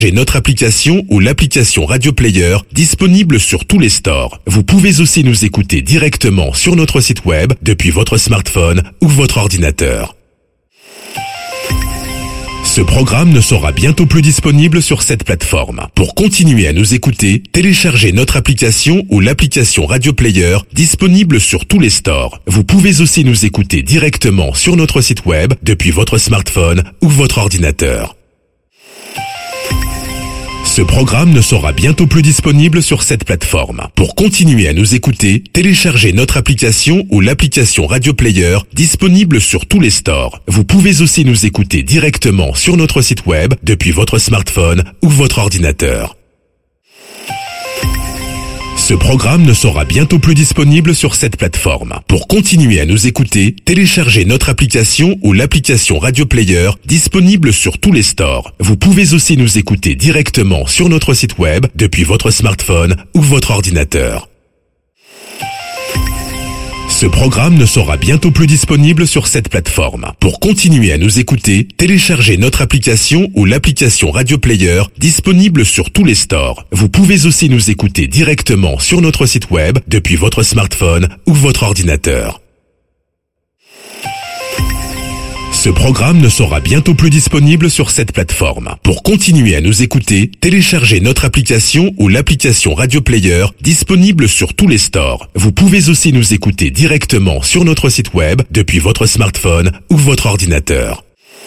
notre application ou l'application Radio Player disponible sur tous les stores. Vous pouvez aussi nous écouter directement sur notre site web depuis votre smartphone ou votre ordinateur. Ce programme ne sera bientôt plus disponible sur cette plateforme. Pour continuer à nous écouter, téléchargez notre application ou l'application Radio Player disponible sur tous les stores. Vous pouvez aussi nous écouter directement sur notre site web depuis votre smartphone ou votre ordinateur. Ce programme ne sera bientôt plus disponible sur cette plateforme. Pour continuer à nous écouter, téléchargez notre application ou l'application Radio Player disponible sur tous les stores. Vous pouvez aussi nous écouter directement sur notre site web depuis votre smartphone ou votre ordinateur. Ce programme ne sera bientôt plus disponible sur cette plateforme. Pour continuer à nous écouter, téléchargez notre application ou l'application Radio Player disponible sur tous les stores. Vous pouvez aussi nous écouter directement sur notre site web depuis votre smartphone ou votre ordinateur. Ce programme ne sera bientôt plus disponible sur cette plateforme. Pour continuer à nous écouter, téléchargez notre application ou l'application Radio Player disponible sur tous les stores. Vous pouvez aussi nous écouter directement sur notre site web depuis votre smartphone ou votre ordinateur. Ce programme ne sera bientôt plus disponible sur cette plateforme. Pour continuer à nous écouter, téléchargez notre application ou l'application Radio Player disponible sur tous les stores. Vous pouvez aussi nous écouter directement sur notre site web depuis votre smartphone ou votre ordinateur.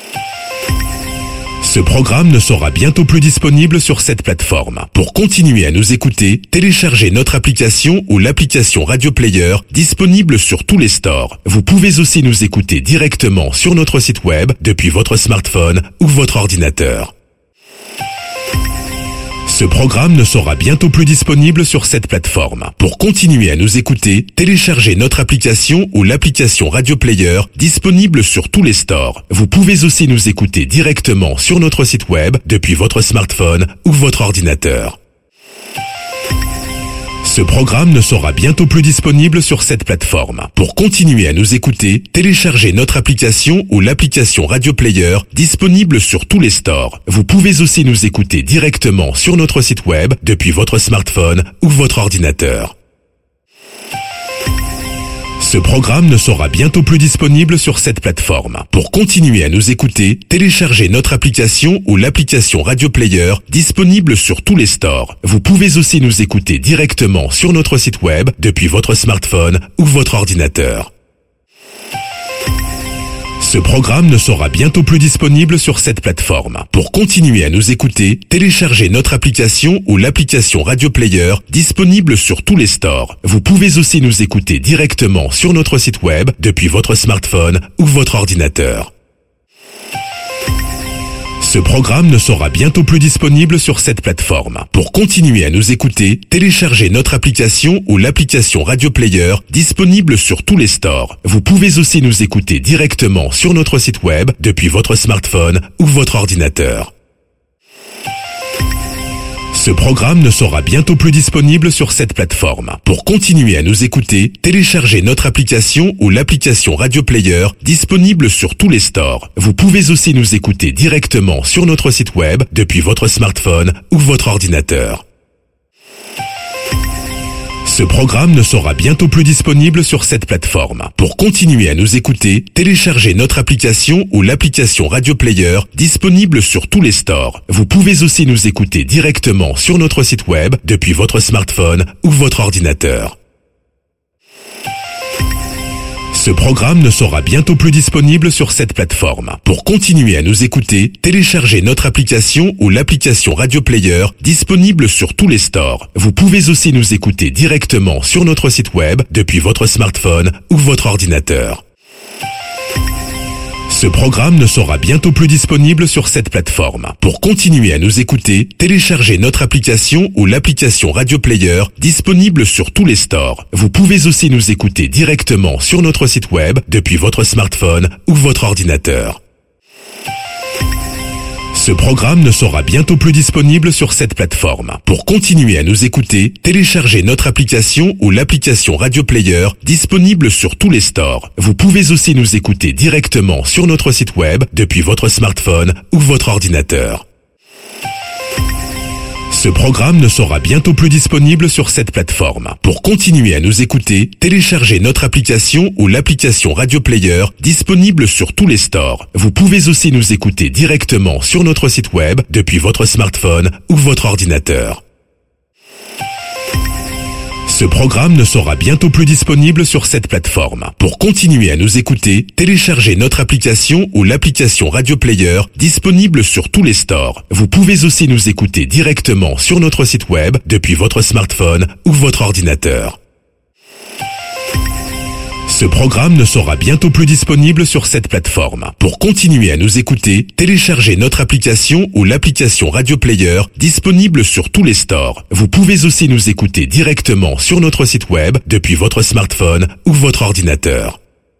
Ce programme ne sera bientôt plus disponible sur cette plateforme. Pour continuer à nous écouter, téléchargez notre application ou l'application Radio Player disponible sur tous les stores. Vous pouvez aussi nous écouter directement sur notre site web depuis votre smartphone ou votre ordinateur. Ce programme ne sera bientôt plus disponible sur cette plateforme. Pour continuer à nous écouter, téléchargez notre application ou l'application Radio Player disponible sur tous les stores. Vous pouvez aussi nous écouter directement sur notre site web depuis votre smartphone ou votre ordinateur. Ce programme ne sera bientôt plus disponible sur cette plateforme. Pour continuer à nous écouter, téléchargez notre application ou l'application Radio Player disponible sur tous les stores. Vous pouvez aussi nous écouter directement sur notre site web depuis votre smartphone ou votre ordinateur. Ce programme ne sera bientôt plus disponible sur cette plateforme. Pour continuer à nous écouter, téléchargez notre application ou l'application Radio Player disponible sur tous les stores. Vous pouvez aussi nous écouter directement sur notre site web depuis votre smartphone ou votre ordinateur. Ce programme ne sera bientôt plus disponible sur cette plateforme. Pour continuer à nous écouter, téléchargez notre application ou l'application Radio Player disponible sur tous les stores. Vous pouvez aussi nous écouter directement sur notre site web depuis votre smartphone ou votre ordinateur. Ce programme ne sera bientôt plus disponible sur cette plateforme. Pour continuer à nous écouter, téléchargez notre application ou l'application Radio Player disponible sur tous les stores. Vous pouvez aussi nous écouter directement sur notre site web depuis votre smartphone ou votre ordinateur. Ce programme ne sera bientôt plus disponible sur cette plateforme. Pour continuer à nous écouter, téléchargez notre application ou l'application Radio Player disponible sur tous les stores. Vous pouvez aussi nous écouter directement sur notre site web depuis votre smartphone ou votre ordinateur. Ce programme ne sera bientôt plus disponible sur cette plateforme. Pour continuer à nous écouter, téléchargez notre application ou l'application Radio Player disponible sur tous les stores. Vous pouvez aussi nous écouter directement sur notre site web depuis votre smartphone ou votre ordinateur. Ce programme ne sera bientôt plus disponible sur cette plateforme. Pour continuer à nous écouter, téléchargez notre application ou l'application Radio Player disponible sur tous les stores. Vous pouvez aussi nous écouter directement sur notre site web depuis votre smartphone ou votre ordinateur. Ce programme ne sera bientôt plus disponible sur cette plateforme. Pour continuer à nous écouter, téléchargez notre application ou l'application Radio Player disponible sur tous les stores. Vous pouvez aussi nous écouter directement sur notre site web depuis votre smartphone ou votre ordinateur. Ce programme ne sera bientôt plus disponible sur cette plateforme. Pour continuer à nous écouter, téléchargez notre application ou l'application Radio Player disponible sur tous les stores. Vous pouvez aussi nous écouter directement sur notre site web depuis votre smartphone ou votre ordinateur. Ce programme ne sera bientôt plus disponible sur cette plateforme. Pour continuer à nous écouter, téléchargez notre application ou l'application Radio Player disponible sur tous les stores. Vous pouvez aussi nous écouter directement sur notre site web depuis votre smartphone ou votre ordinateur. Ce programme ne sera bientôt plus disponible sur cette plateforme. Pour continuer à nous écouter, téléchargez notre application ou l'application Radio Player disponible sur tous les stores. Vous pouvez aussi nous écouter directement sur notre site web depuis votre smartphone ou votre ordinateur. Ce programme ne sera bientôt plus disponible sur cette plateforme. Pour continuer à nous écouter, téléchargez notre application ou l'application Radio Player disponible sur tous les stores. Vous pouvez aussi nous écouter directement sur notre site web depuis votre smartphone ou votre ordinateur.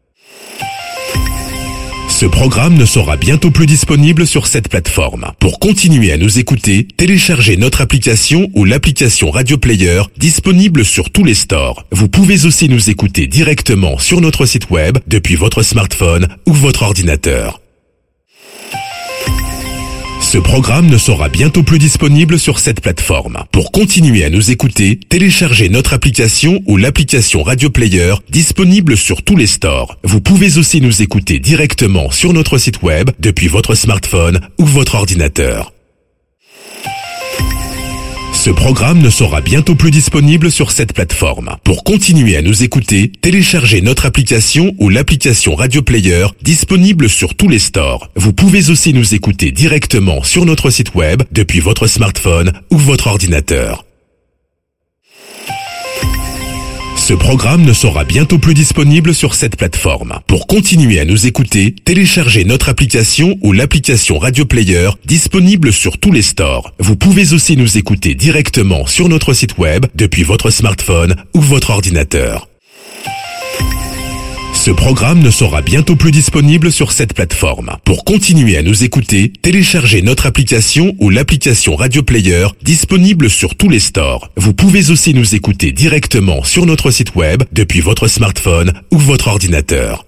Ce programme ne sera bientôt plus disponible sur cette plateforme. Pour continuer à nous écouter, téléchargez notre application ou l'application Radio Player disponible sur tous les stores. Vous pouvez aussi nous écouter directement sur notre site web depuis votre smartphone ou votre ordinateur. Ce programme ne sera bientôt plus disponible sur cette plateforme. Pour continuer à nous écouter, téléchargez notre application ou l'application Radio Player disponible sur tous les stores. Vous pouvez aussi nous écouter directement sur notre site web depuis votre smartphone ou votre ordinateur. Ce programme ne sera bientôt plus disponible sur cette plateforme. Pour continuer à nous écouter, téléchargez notre application ou l'application Radio Player disponible sur tous les stores. Vous pouvez aussi nous écouter directement sur notre site web depuis votre smartphone ou votre ordinateur. Ce programme ne sera bientôt plus disponible sur cette plateforme. Pour continuer à nous écouter, téléchargez notre application ou l'application Radio Player disponible sur tous les stores. Vous pouvez aussi nous écouter directement sur notre site web depuis votre smartphone ou votre ordinateur. Ce programme ne sera bientôt plus disponible sur cette plateforme. Pour continuer à nous écouter, téléchargez notre application ou l'application Radio Player disponible sur tous les stores. Vous pouvez aussi nous écouter directement sur notre site web depuis votre smartphone ou votre ordinateur.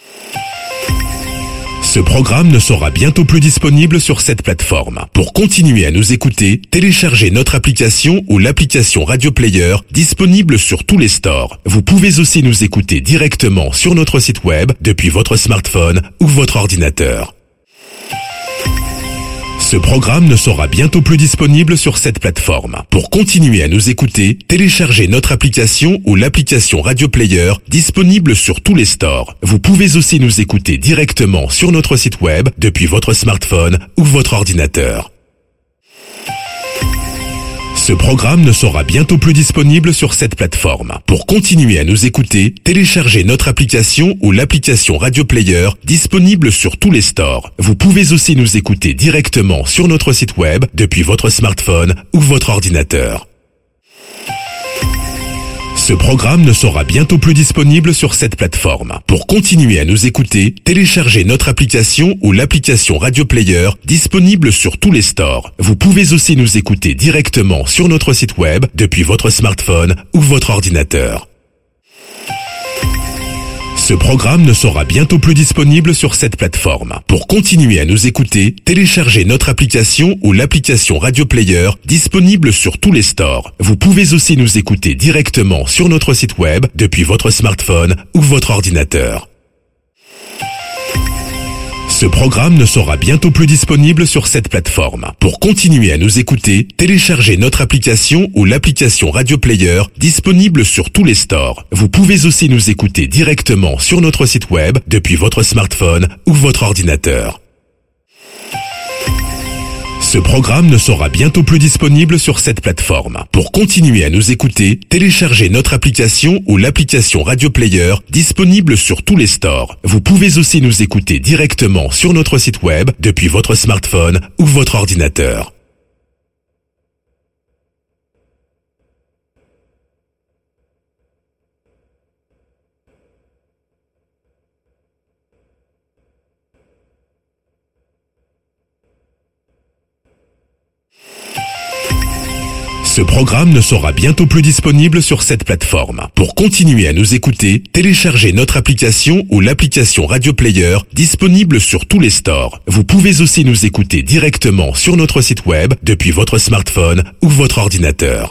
Ce programme ne sera bientôt plus disponible sur cette plateforme. Pour continuer à nous écouter, téléchargez notre application ou l'application Radio Player disponible sur tous les stores. Vous pouvez aussi nous écouter directement sur notre site web depuis votre smartphone ou votre ordinateur. Ce programme ne sera bientôt plus disponible sur cette plateforme. Pour continuer à nous écouter, téléchargez notre application ou l'application Radio Player disponible sur tous les stores. Vous pouvez aussi nous écouter directement sur notre site web depuis votre smartphone ou votre ordinateur. Ce programme ne sera bientôt plus disponible sur cette plateforme. Pour continuer à nous écouter, téléchargez notre application ou l'application Radio Player disponible sur tous les stores. Vous pouvez aussi nous écouter directement sur notre site web depuis votre smartphone ou votre ordinateur. Ce programme ne sera bientôt plus disponible sur cette plateforme. Pour continuer à nous écouter, téléchargez notre application ou l'application Radio Player disponible sur tous les stores. Vous pouvez aussi nous écouter directement sur notre site web depuis votre smartphone ou votre ordinateur. Ce programme ne sera bientôt plus disponible sur cette plateforme. Pour continuer à nous écouter, téléchargez notre application ou l'application Radio Player disponible sur tous les stores. Vous pouvez aussi nous écouter directement sur notre site web depuis votre smartphone ou votre ordinateur. Ce programme ne sera bientôt plus disponible sur cette plateforme. Pour continuer à nous écouter, téléchargez notre application ou l'application Radio Player disponible sur tous les stores. Vous pouvez aussi nous écouter directement sur notre site web depuis votre smartphone ou votre ordinateur. Ce programme ne sera bientôt plus disponible sur cette plateforme. Pour continuer à nous écouter, téléchargez notre application ou l'application Radio Player disponible sur tous les stores. Vous pouvez aussi nous écouter directement sur notre site web depuis votre smartphone ou votre ordinateur. Ce programme ne sera bientôt plus disponible sur cette plateforme. Pour continuer à nous écouter, téléchargez notre application ou l'application Radio Player disponible sur tous les stores. Vous pouvez aussi nous écouter directement sur notre site web depuis votre smartphone ou votre ordinateur.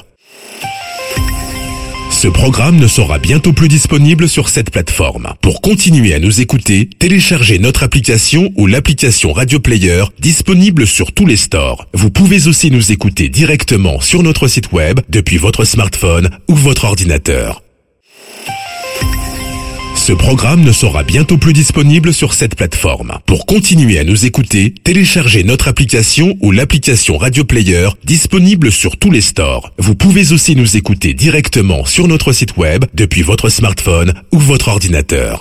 Ce programme ne sera bientôt plus disponible sur cette plateforme. Pour continuer à nous écouter, téléchargez notre application ou l'application Radio Player disponible sur tous les stores. Vous pouvez aussi nous écouter directement sur notre site web depuis votre smartphone ou votre ordinateur. Ce programme ne sera bientôt plus disponible sur cette plateforme. Pour continuer à nous écouter, téléchargez notre application ou l'application Radio Player disponible sur tous les stores. Vous pouvez aussi nous écouter directement sur notre site web depuis votre smartphone ou votre ordinateur.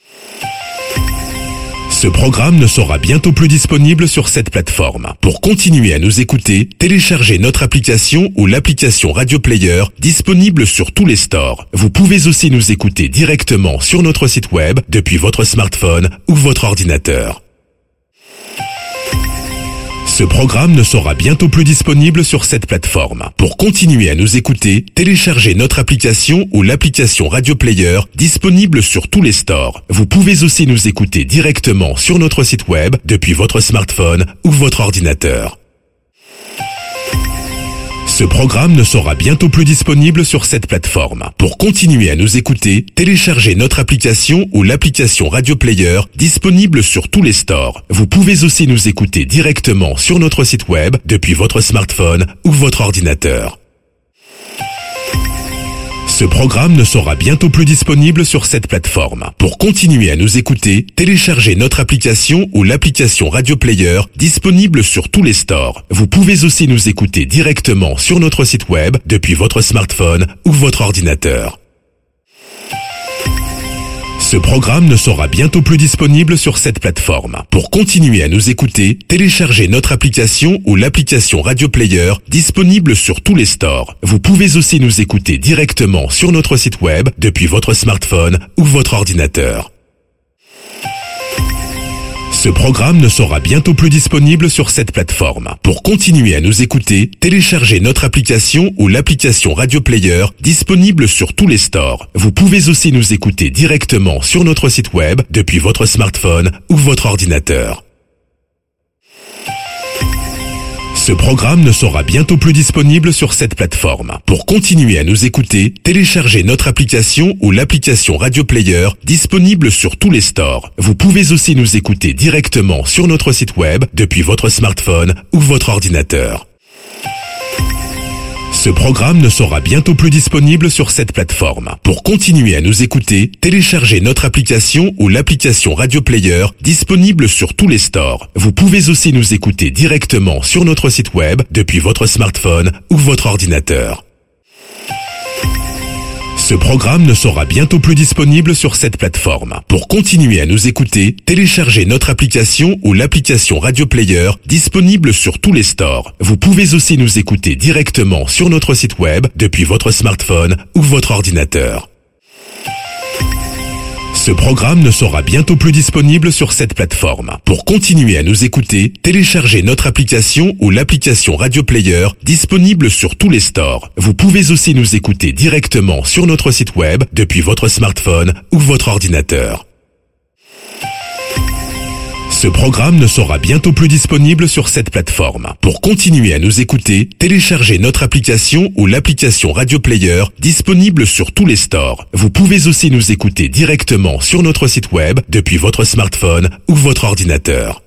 Ce programme ne sera bientôt plus disponible sur cette plateforme. Pour continuer à nous écouter, téléchargez notre application ou l'application Radio Player disponible sur tous les stores. Vous pouvez aussi nous écouter directement sur notre site web depuis votre smartphone ou votre ordinateur. Ce programme ne sera bientôt plus disponible sur cette plateforme. Pour continuer à nous écouter, téléchargez notre application ou l'application Radio Player disponible sur tous les stores. Vous pouvez aussi nous écouter directement sur notre site web depuis votre smartphone ou votre ordinateur. Ce programme ne sera bientôt plus disponible sur cette plateforme. Pour continuer à nous écouter, téléchargez notre application ou l'application Radio Player disponible sur tous les stores. Vous pouvez aussi nous écouter directement sur notre site web depuis votre smartphone ou votre ordinateur. Ce programme ne sera bientôt plus disponible sur cette plateforme. Pour continuer à nous écouter, téléchargez notre application ou l'application Radio Player disponible sur tous les stores. Vous pouvez aussi nous écouter directement sur notre site web depuis votre smartphone ou votre ordinateur. Ce programme ne sera bientôt plus disponible sur cette plateforme. Pour continuer à nous écouter, téléchargez notre application ou l'application Radio Player disponible sur tous les stores. Vous pouvez aussi nous écouter directement sur notre site web depuis votre smartphone ou votre ordinateur. Ce programme ne sera bientôt plus disponible sur cette plateforme. Pour continuer à nous écouter, téléchargez notre application ou l'application Radio Player disponible sur tous les stores. Vous pouvez aussi nous écouter directement sur notre site web depuis votre smartphone ou votre ordinateur. Ce programme ne sera bientôt plus disponible sur cette plateforme. Pour continuer à nous écouter, téléchargez notre application ou l'application Radio Player disponible sur tous les stores. Vous pouvez aussi nous écouter directement sur notre site web depuis votre smartphone ou votre ordinateur. Ce programme ne sera bientôt plus disponible sur cette plateforme. Pour continuer à nous écouter, téléchargez notre application ou l'application Radio Player disponible sur tous les stores. Vous pouvez aussi nous écouter directement sur notre site web depuis votre smartphone ou votre ordinateur. Ce programme ne sera bientôt plus disponible sur cette plateforme. Pour continuer à nous écouter, téléchargez notre application ou l'application Radio Player disponible sur tous les stores. Vous pouvez aussi nous écouter directement sur notre site web depuis votre smartphone ou votre ordinateur. Ce programme ne sera bientôt plus disponible sur cette plateforme. Pour continuer à nous écouter, téléchargez notre application ou l'application Radio Player disponible sur tous les stores. Vous pouvez aussi nous écouter directement sur notre site web depuis votre smartphone ou votre ordinateur. Ce programme ne sera bientôt plus disponible sur cette plateforme. Pour continuer à nous écouter, téléchargez notre application ou l'application Radio Player disponible sur tous les stores. Vous pouvez aussi nous écouter directement sur notre site web depuis votre smartphone ou votre ordinateur.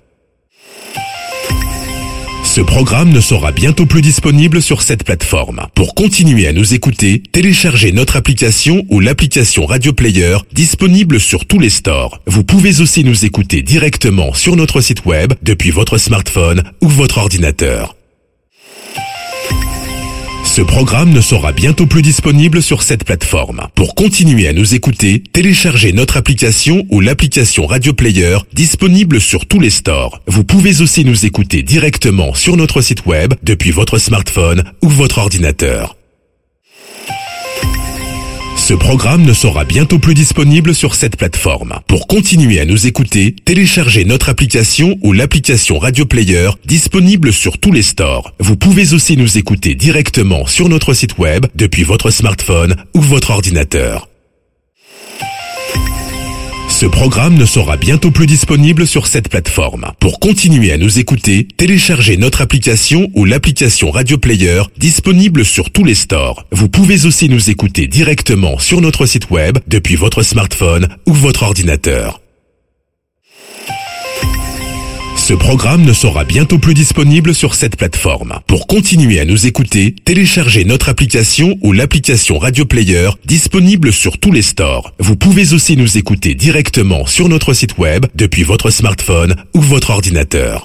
Ce programme ne sera bientôt plus disponible sur cette plateforme. Pour continuer à nous écouter, téléchargez notre application ou l'application Radio Player disponible sur tous les stores. Vous pouvez aussi nous écouter directement sur notre site web depuis votre smartphone ou votre ordinateur. Ce programme ne sera bientôt plus disponible sur cette plateforme. Pour continuer à nous écouter, téléchargez notre application ou l'application Radio Player disponible sur tous les stores. Vous pouvez aussi nous écouter directement sur notre site web depuis votre smartphone ou votre ordinateur. Ce programme ne sera bientôt plus disponible sur cette plateforme. Pour continuer à nous écouter, téléchargez notre application ou l'application Radio Player disponible sur tous les stores. Vous pouvez aussi nous écouter directement sur notre site web depuis votre smartphone ou votre ordinateur. Ce programme ne sera bientôt plus disponible sur cette plateforme. Pour continuer à nous écouter, téléchargez notre application ou l'application Radio Player disponible sur tous les stores. Vous pouvez aussi nous écouter directement sur notre site web depuis votre smartphone ou votre ordinateur. Ce programme ne sera bientôt plus disponible sur cette plateforme. Pour continuer à nous écouter, téléchargez notre application ou l'application Radio Player disponible sur tous les stores. Vous pouvez aussi nous écouter directement sur notre site web depuis votre smartphone ou votre ordinateur.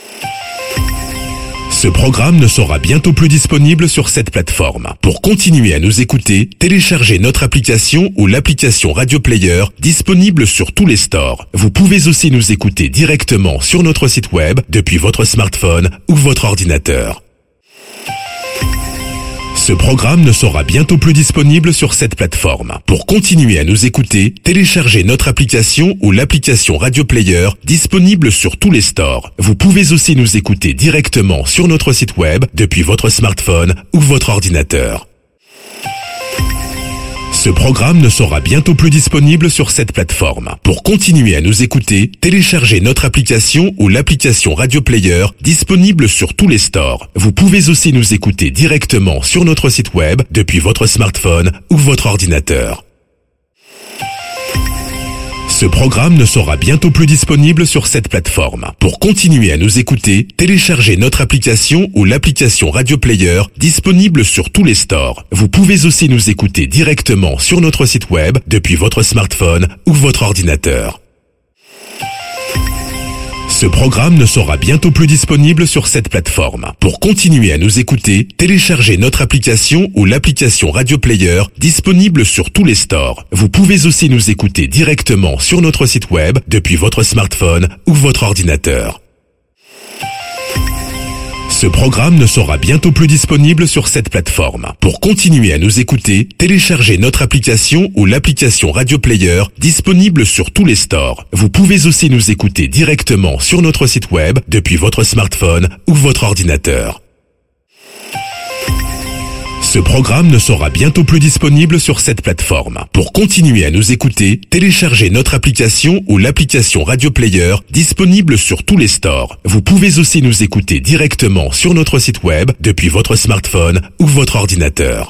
Ce programme ne sera bientôt plus disponible sur cette plateforme. Pour continuer à nous écouter, téléchargez notre application ou l'application Radio Player disponible sur tous les stores. Vous pouvez aussi nous écouter directement sur notre site web depuis votre smartphone ou votre ordinateur. Ce programme ne sera bientôt plus disponible sur cette plateforme. Pour continuer à nous écouter, téléchargez notre application ou l'application Radio Player disponible sur tous les stores. Vous pouvez aussi nous écouter directement sur notre site web depuis votre smartphone ou votre ordinateur. Ce programme ne sera bientôt plus disponible sur cette plateforme. Pour continuer à nous écouter, téléchargez notre application ou l'application Radio Player disponible sur tous les stores. Vous pouvez aussi nous écouter directement sur notre site web depuis votre smartphone ou votre ordinateur. Ce programme ne sera bientôt plus disponible sur cette plateforme. Pour continuer à nous écouter, téléchargez notre application ou l'application Radio Player disponible sur tous les stores. Vous pouvez aussi nous écouter directement sur notre site web depuis votre smartphone ou votre ordinateur. Ce programme ne sera bientôt plus disponible sur cette plateforme. Pour continuer à nous écouter, téléchargez notre application ou l'application Radio Player disponible sur tous les stores. Vous pouvez aussi nous écouter directement sur notre site web depuis votre smartphone ou votre ordinateur. Ce programme ne sera bientôt plus disponible sur cette plateforme. Pour continuer à nous écouter, téléchargez notre application ou l'application Radio Player disponible sur tous les stores. Vous pouvez aussi nous écouter directement sur notre site web depuis votre smartphone ou votre ordinateur. Ce programme ne sera bientôt plus disponible sur cette plateforme. Pour continuer à nous écouter, téléchargez notre application ou l'application Radio Player disponible sur tous les stores. Vous pouvez aussi nous écouter directement sur notre site web depuis votre smartphone ou votre ordinateur.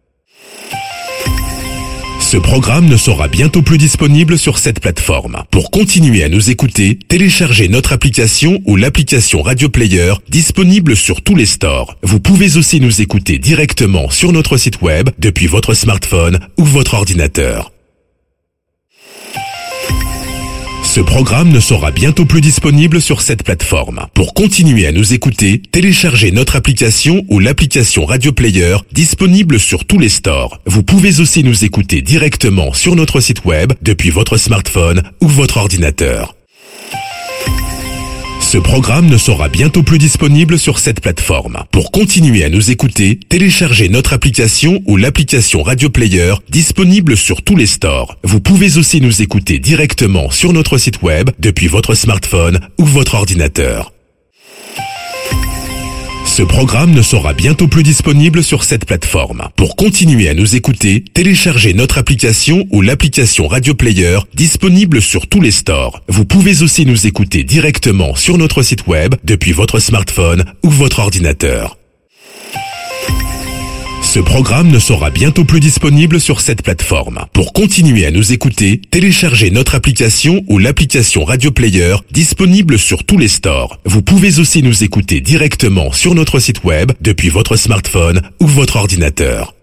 Ce programme ne sera bientôt plus disponible sur cette plateforme. Pour continuer à nous écouter, téléchargez notre application ou l'application Radio Player disponible sur tous les stores. Vous pouvez aussi nous écouter directement sur notre site web depuis votre smartphone ou votre ordinateur. Ce programme ne sera bientôt plus disponible sur cette plateforme. Pour continuer à nous écouter, téléchargez notre application ou l'application Radio Player disponible sur tous les stores. Vous pouvez aussi nous écouter directement sur notre site web depuis votre smartphone ou votre ordinateur. Ce programme ne sera bientôt plus disponible sur cette plateforme. Pour continuer à nous écouter, téléchargez notre application ou l'application Radio Player disponible sur tous les stores. Vous pouvez aussi nous écouter directement sur notre site web depuis votre smartphone ou votre ordinateur. Ce programme ne sera bientôt plus disponible sur cette plateforme. Pour continuer à nous écouter, téléchargez notre application ou l'application Radio Player disponible sur tous les stores. Vous pouvez aussi nous écouter directement sur notre site web depuis votre smartphone ou votre ordinateur. Ce programme ne sera bientôt plus disponible sur cette plateforme. Pour continuer à nous écouter, téléchargez notre application ou l'application Radio Player disponible sur tous les stores. Vous pouvez aussi nous écouter directement sur notre site web depuis votre smartphone ou votre ordinateur.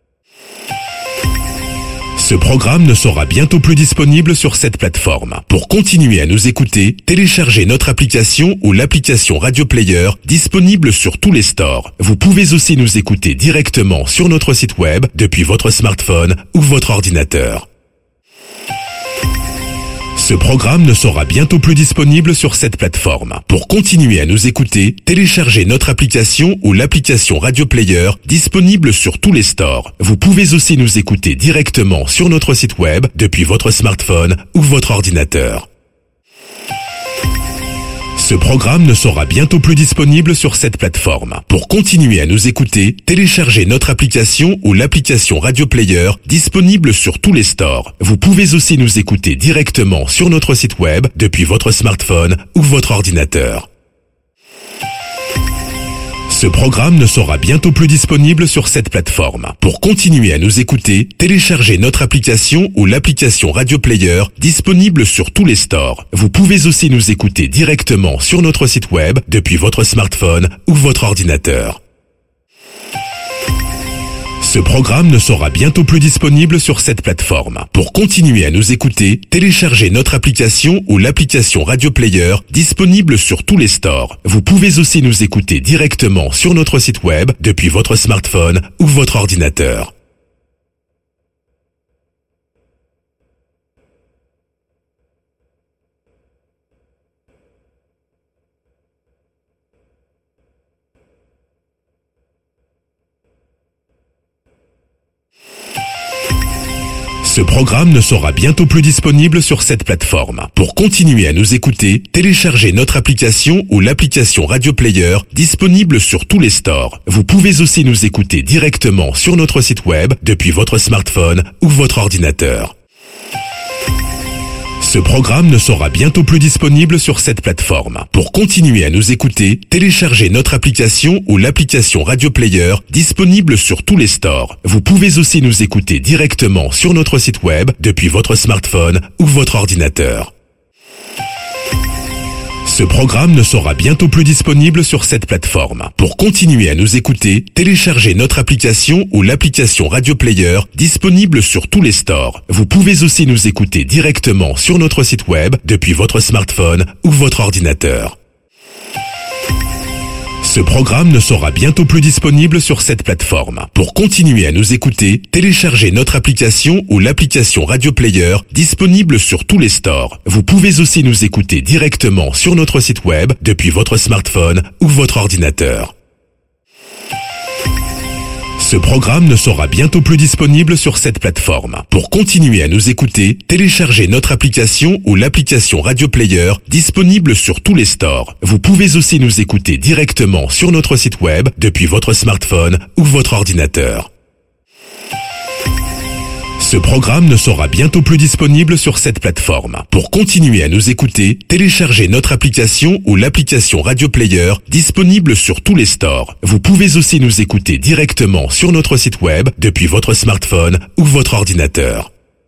Ce programme ne sera bientôt plus disponible sur cette plateforme. Pour continuer à nous écouter, téléchargez notre application ou l'application Radio Player disponible sur tous les stores. Vous pouvez aussi nous écouter directement sur notre site web depuis votre smartphone ou votre ordinateur. Ce programme ne sera bientôt plus disponible sur cette plateforme. Pour continuer à nous écouter, téléchargez notre application ou l'application Radio Player disponible sur tous les stores. Vous pouvez aussi nous écouter directement sur notre site web depuis votre smartphone ou votre ordinateur. Ce programme ne sera bientôt plus disponible sur cette plateforme. Pour continuer à nous écouter, téléchargez notre application ou l'application Radio Player disponible sur tous les stores. Vous pouvez aussi nous écouter directement sur notre site web depuis votre smartphone ou votre ordinateur. Ce programme ne sera bientôt plus disponible sur cette plateforme. Pour continuer à nous écouter, téléchargez notre application ou l'application Radio Player disponible sur tous les stores. Vous pouvez aussi nous écouter directement sur notre site web depuis votre smartphone ou votre ordinateur. Ce programme ne sera bientôt plus disponible sur cette plateforme. Pour continuer à nous écouter, téléchargez notre application ou l'application Radio Player disponible sur tous les stores. Vous pouvez aussi nous écouter directement sur notre site web depuis votre smartphone ou votre ordinateur. Ce programme ne sera bientôt plus disponible sur cette plateforme. Pour continuer à nous écouter, téléchargez notre application ou l'application Radio Player disponible sur tous les stores. Vous pouvez aussi nous écouter directement sur notre site web depuis votre smartphone ou votre ordinateur. Ce programme ne sera bientôt plus disponible sur cette plateforme. Pour continuer à nous écouter, téléchargez notre application ou l'application Radio Player disponible sur tous les stores. Vous pouvez aussi nous écouter directement sur notre site web depuis votre smartphone ou votre ordinateur. Ce programme ne sera bientôt plus disponible sur cette plateforme. Pour continuer à nous écouter, téléchargez notre application ou l'application Radio Player disponible sur tous les stores. Vous pouvez aussi nous écouter directement sur notre site web depuis votre smartphone ou votre ordinateur. Ce programme ne sera bientôt plus disponible sur cette plateforme. Pour continuer à nous écouter, téléchargez notre application ou l'application Radio Player disponible sur tous les stores. Vous pouvez aussi nous écouter directement sur notre site web depuis votre smartphone ou votre ordinateur. Ce programme ne sera bientôt plus disponible sur cette plateforme. Pour continuer à nous écouter, téléchargez notre application ou l'application Radio Player disponible sur tous les stores. Vous pouvez aussi nous écouter directement sur notre site web depuis votre smartphone ou votre ordinateur. Ce programme ne sera bientôt plus disponible sur cette plateforme. Pour continuer à nous écouter, téléchargez notre application ou l'application Radio Player disponible sur tous les stores. Vous pouvez aussi nous écouter directement sur notre site web depuis votre smartphone ou votre ordinateur.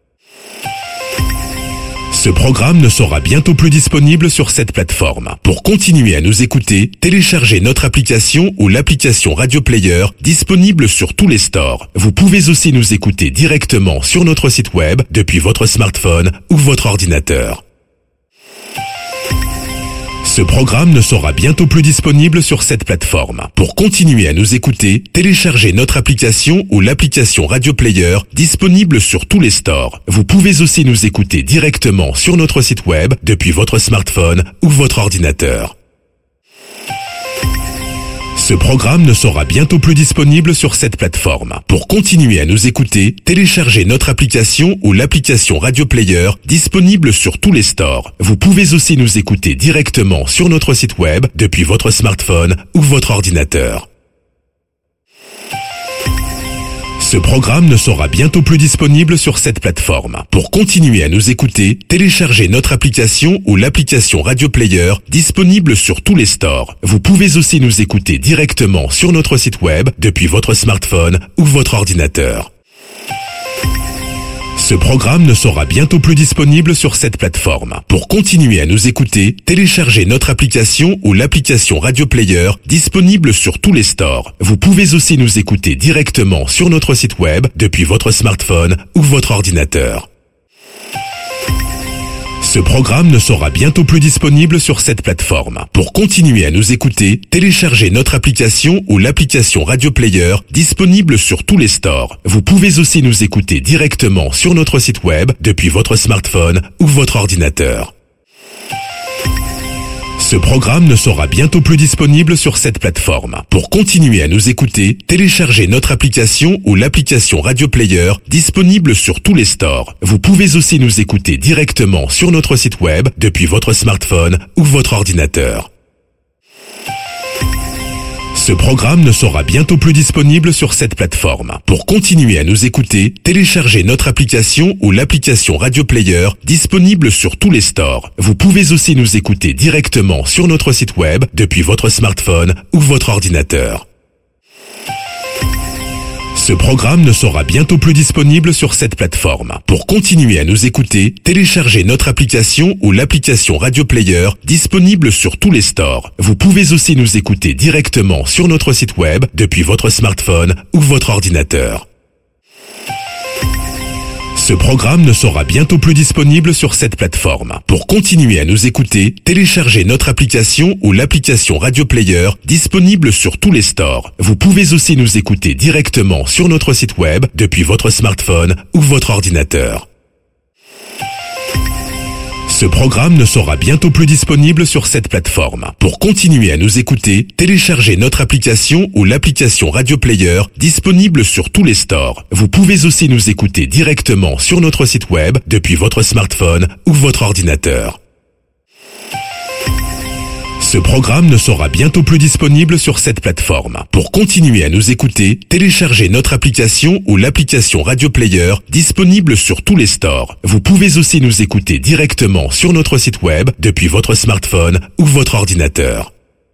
Ce programme ne sera bientôt plus disponible sur cette plateforme. Pour continuer à nous écouter, téléchargez notre application ou l'application Radio Player disponible sur tous les stores. Vous pouvez aussi nous écouter directement sur notre site web depuis votre smartphone ou votre ordinateur. Ce programme ne sera bientôt plus disponible sur cette plateforme. Pour continuer à nous écouter, téléchargez notre application ou l'application Radio Player disponible sur tous les stores. Vous pouvez aussi nous écouter directement sur notre site web depuis votre smartphone ou votre ordinateur. Ce programme ne sera bientôt plus disponible sur cette plateforme. Pour continuer à nous écouter, téléchargez notre application ou l'application Radio Player disponible sur tous les stores. Vous pouvez aussi nous écouter directement sur notre site web depuis votre smartphone ou votre ordinateur. Ce programme ne sera bientôt plus disponible sur cette plateforme. Pour continuer à nous écouter, téléchargez notre application ou l'application Radio Player disponible sur tous les stores. Vous pouvez aussi nous écouter directement sur notre site web depuis votre smartphone ou votre ordinateur. Ce programme ne sera bientôt plus disponible sur cette plateforme. Pour continuer à nous écouter, téléchargez notre application ou l'application Radio Player disponible sur tous les stores. Vous pouvez aussi nous écouter directement sur notre site web depuis votre smartphone ou votre ordinateur. Ce programme ne sera bientôt plus disponible sur cette plateforme. Pour continuer à nous écouter, téléchargez notre application ou l'application Radio Player disponible sur tous les stores. Vous pouvez aussi nous écouter directement sur notre site web depuis votre smartphone ou votre ordinateur. Ce programme ne sera bientôt plus disponible sur cette plateforme. Pour continuer à nous écouter, téléchargez notre application ou l'application Radio Player disponible sur tous les stores. Vous pouvez aussi nous écouter directement sur notre site web depuis votre smartphone ou votre ordinateur. Ce programme ne sera bientôt plus disponible sur cette plateforme. Pour continuer à nous écouter, téléchargez notre application ou l'application Radio Player disponible sur tous les stores. Vous pouvez aussi nous écouter directement sur notre site web depuis votre smartphone ou votre ordinateur. Ce programme ne sera bientôt plus disponible sur cette plateforme. Pour continuer à nous écouter, téléchargez notre application ou l'application Radio Player disponible sur tous les stores. Vous pouvez aussi nous écouter directement sur notre site web depuis votre smartphone ou votre ordinateur. Ce programme ne sera bientôt plus disponible sur cette plateforme. Pour continuer à nous écouter, téléchargez notre application ou l'application Radio Player disponible sur tous les stores. Vous pouvez aussi nous écouter directement sur notre site web depuis votre smartphone ou votre ordinateur. Ce programme ne sera bientôt plus disponible sur cette plateforme. Pour continuer à nous écouter, téléchargez notre application ou l'application Radio Player disponible sur tous les stores. Vous pouvez aussi nous écouter directement sur notre site web depuis votre smartphone ou votre ordinateur. Ce programme ne sera bientôt plus disponible sur cette plateforme. Pour continuer à nous écouter, téléchargez notre application ou l'application Radio Player disponible sur tous les stores. Vous pouvez aussi nous écouter directement sur notre site web depuis votre smartphone ou votre ordinateur.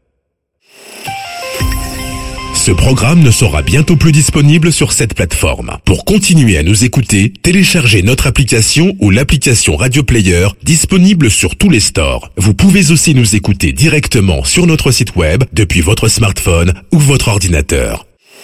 Ce programme ne sera bientôt plus disponible sur cette plateforme. Pour continuer à nous écouter, téléchargez notre application ou l'application Radio Player disponible sur tous les stores. Vous pouvez aussi nous écouter directement sur notre site web depuis votre smartphone ou votre ordinateur.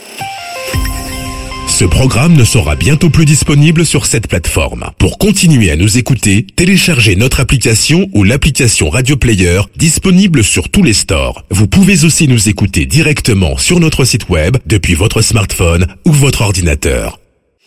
Ce programme ne sera bientôt plus disponible sur cette plateforme. Pour continuer à nous écouter, téléchargez notre application ou l'application Radio Player disponible sur tous les stores. Vous pouvez aussi nous écouter directement sur notre site web depuis votre smartphone ou votre ordinateur.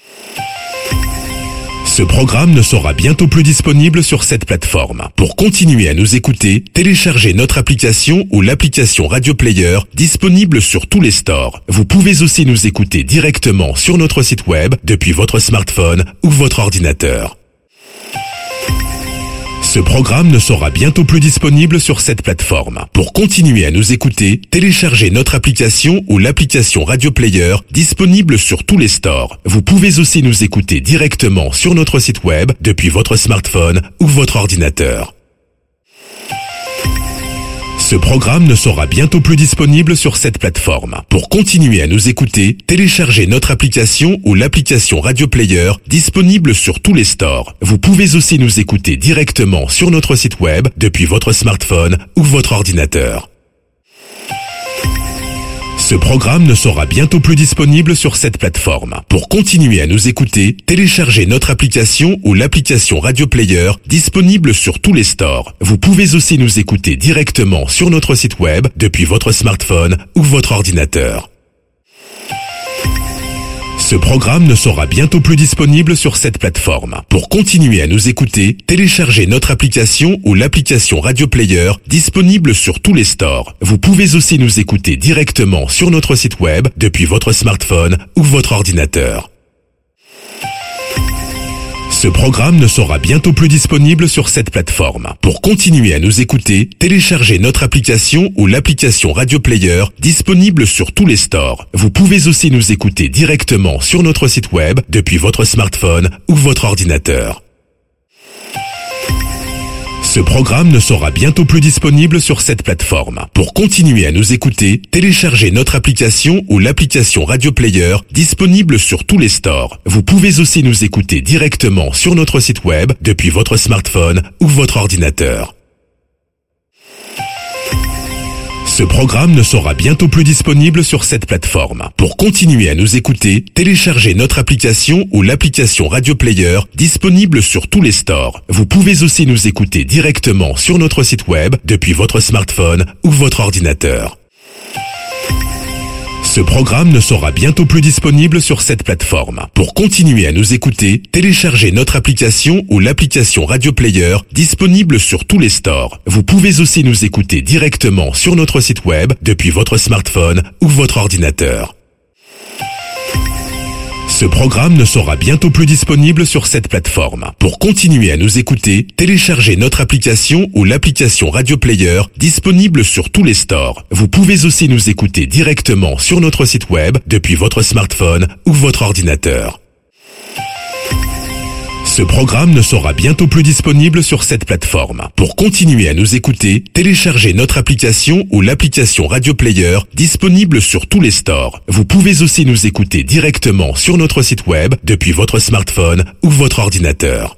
Ce programme ne sera bientôt plus disponible sur cette plateforme. Pour continuer à nous écouter, téléchargez notre application ou l'application Radio Player disponible sur tous les stores. Vous pouvez aussi nous écouter directement sur notre site web depuis votre smartphone ou votre ordinateur. Ce programme ne sera bientôt plus disponible sur cette plateforme. Pour continuer à nous écouter, téléchargez notre application ou l'application Radio Player disponible sur tous les stores. Vous pouvez aussi nous écouter directement sur notre site web depuis votre smartphone ou votre ordinateur. Ce programme ne sera bientôt plus disponible sur cette plateforme. Pour continuer à nous écouter, téléchargez notre application ou l'application Radio Player disponible sur tous les stores. Vous pouvez aussi nous écouter directement sur notre site web depuis votre smartphone ou votre ordinateur. Ce programme ne sera bientôt plus disponible sur cette plateforme. Pour continuer à nous écouter, téléchargez notre application ou l'application Radio Player disponible sur tous les stores. Vous pouvez aussi nous écouter directement sur notre site web depuis votre smartphone ou votre ordinateur. Ce programme ne sera bientôt plus disponible sur cette plateforme. Pour continuer à nous écouter, téléchargez notre application ou l'application Radio Player disponible sur tous les stores. Vous pouvez aussi nous écouter directement sur notre site web depuis votre smartphone ou votre ordinateur. Ce programme ne sera bientôt plus disponible sur cette plateforme. Pour continuer à nous écouter, téléchargez notre application ou l'application Radio Player disponible sur tous les stores. Vous pouvez aussi nous écouter directement sur notre site web depuis votre smartphone ou votre ordinateur. Ce programme ne sera bientôt plus disponible sur cette plateforme. Pour continuer à nous écouter, téléchargez notre application ou l'application Radio Player disponible sur tous les stores. Vous pouvez aussi nous écouter directement sur notre site web depuis votre smartphone ou votre ordinateur. Ce programme ne sera bientôt plus disponible sur cette plateforme. Pour continuer à nous écouter, téléchargez notre application ou l'application Radio Player disponible sur tous les stores. Vous pouvez aussi nous écouter directement sur notre site web depuis votre smartphone ou votre ordinateur. Ce programme ne sera bientôt plus disponible sur cette plateforme. Pour continuer à nous écouter, téléchargez notre application ou l'application Radio Player disponible sur tous les stores. Vous pouvez aussi nous écouter directement sur notre site web depuis votre smartphone ou votre ordinateur. Ce programme ne sera bientôt plus disponible sur cette plateforme. Pour continuer à nous écouter, téléchargez notre application ou l'application Radio Player disponible sur tous les stores. Vous pouvez aussi nous écouter directement sur notre site web depuis votre smartphone ou votre ordinateur. Ce programme ne sera bientôt plus disponible sur cette plateforme. Pour continuer à nous écouter, téléchargez notre application ou l'application Radio Player disponible sur tous les stores. Vous pouvez aussi nous écouter directement sur notre site web depuis votre smartphone ou votre ordinateur.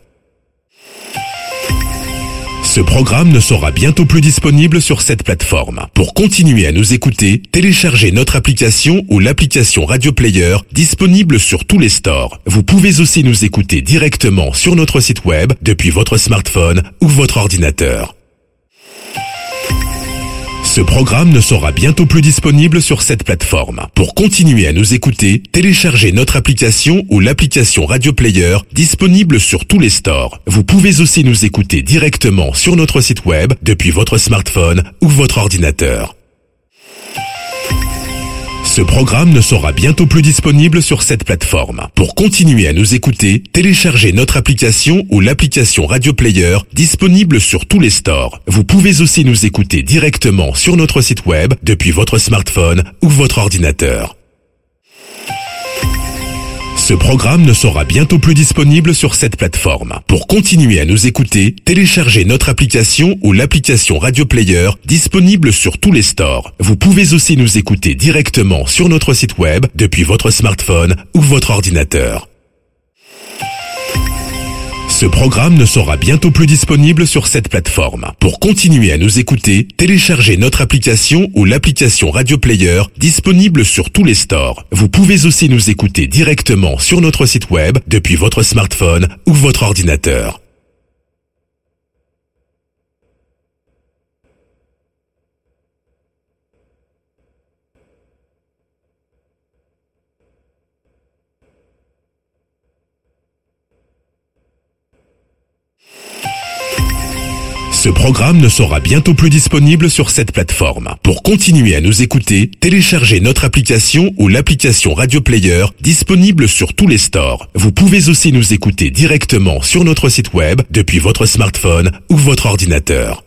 Ce programme ne sera bientôt plus disponible sur cette plateforme. Pour continuer à nous écouter, téléchargez notre application ou l'application Radio Player disponible sur tous les stores. Vous pouvez aussi nous écouter directement sur notre site web depuis votre smartphone ou votre ordinateur. Ce programme ne sera bientôt plus disponible sur cette plateforme. Pour continuer à nous écouter, téléchargez notre application ou l'application Radio Player disponible sur tous les stores. Vous pouvez aussi nous écouter directement sur notre site web depuis votre smartphone ou votre ordinateur. Ce programme ne sera bientôt plus disponible sur cette plateforme. Pour continuer à nous écouter, téléchargez notre application ou l'application Radio Player disponible sur tous les stores. Vous pouvez aussi nous écouter directement sur notre site web depuis votre smartphone ou votre ordinateur. Ce programme ne sera bientôt plus disponible sur cette plateforme. Pour continuer à nous écouter, téléchargez notre application ou l'application Radio Player disponible sur tous les stores. Vous pouvez aussi nous écouter directement sur notre site web depuis votre smartphone ou votre ordinateur. Ce programme ne sera bientôt plus disponible sur cette plateforme. Pour continuer à nous écouter, téléchargez notre application ou l'application Radio Player disponible sur tous les stores. Vous pouvez aussi nous écouter directement sur notre site web depuis votre smartphone ou votre ordinateur. Ce programme ne sera bientôt plus disponible sur cette plateforme. Pour continuer à nous écouter, téléchargez notre application ou l'application Radio Player disponible sur tous les stores. Vous pouvez aussi nous écouter directement sur notre site web depuis votre smartphone ou votre ordinateur.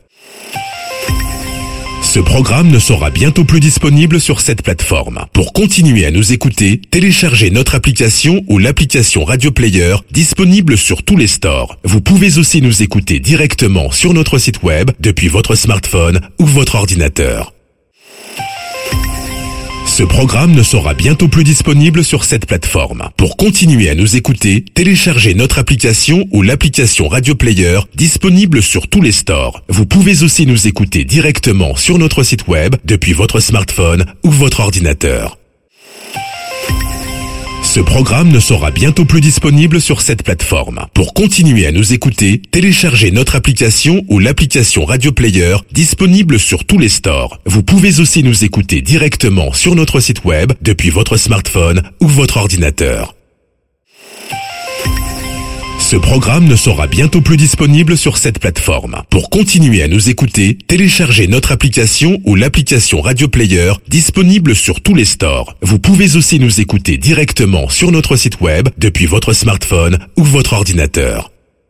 Ce programme ne sera bientôt plus disponible sur cette plateforme. Pour continuer à nous écouter, téléchargez notre application ou l'application Radio Player disponible sur tous les stores. Vous pouvez aussi nous écouter directement sur notre site web depuis votre smartphone ou votre ordinateur. Ce programme ne sera bientôt plus disponible sur cette plateforme. Pour continuer à nous écouter, téléchargez notre application ou l'application Radio Player disponible sur tous les stores. Vous pouvez aussi nous écouter directement sur notre site web depuis votre smartphone ou votre ordinateur. Ce programme ne sera bientôt plus disponible sur cette plateforme. Pour continuer à nous écouter, téléchargez notre application ou l'application Radio Player disponible sur tous les stores. Vous pouvez aussi nous écouter directement sur notre site web depuis votre smartphone ou votre ordinateur. Ce programme ne sera bientôt plus disponible sur cette plateforme. Pour continuer à nous écouter, téléchargez notre application ou l'application Radio Player disponible sur tous les stores. Vous pouvez aussi nous écouter directement sur notre site web depuis votre smartphone ou votre ordinateur.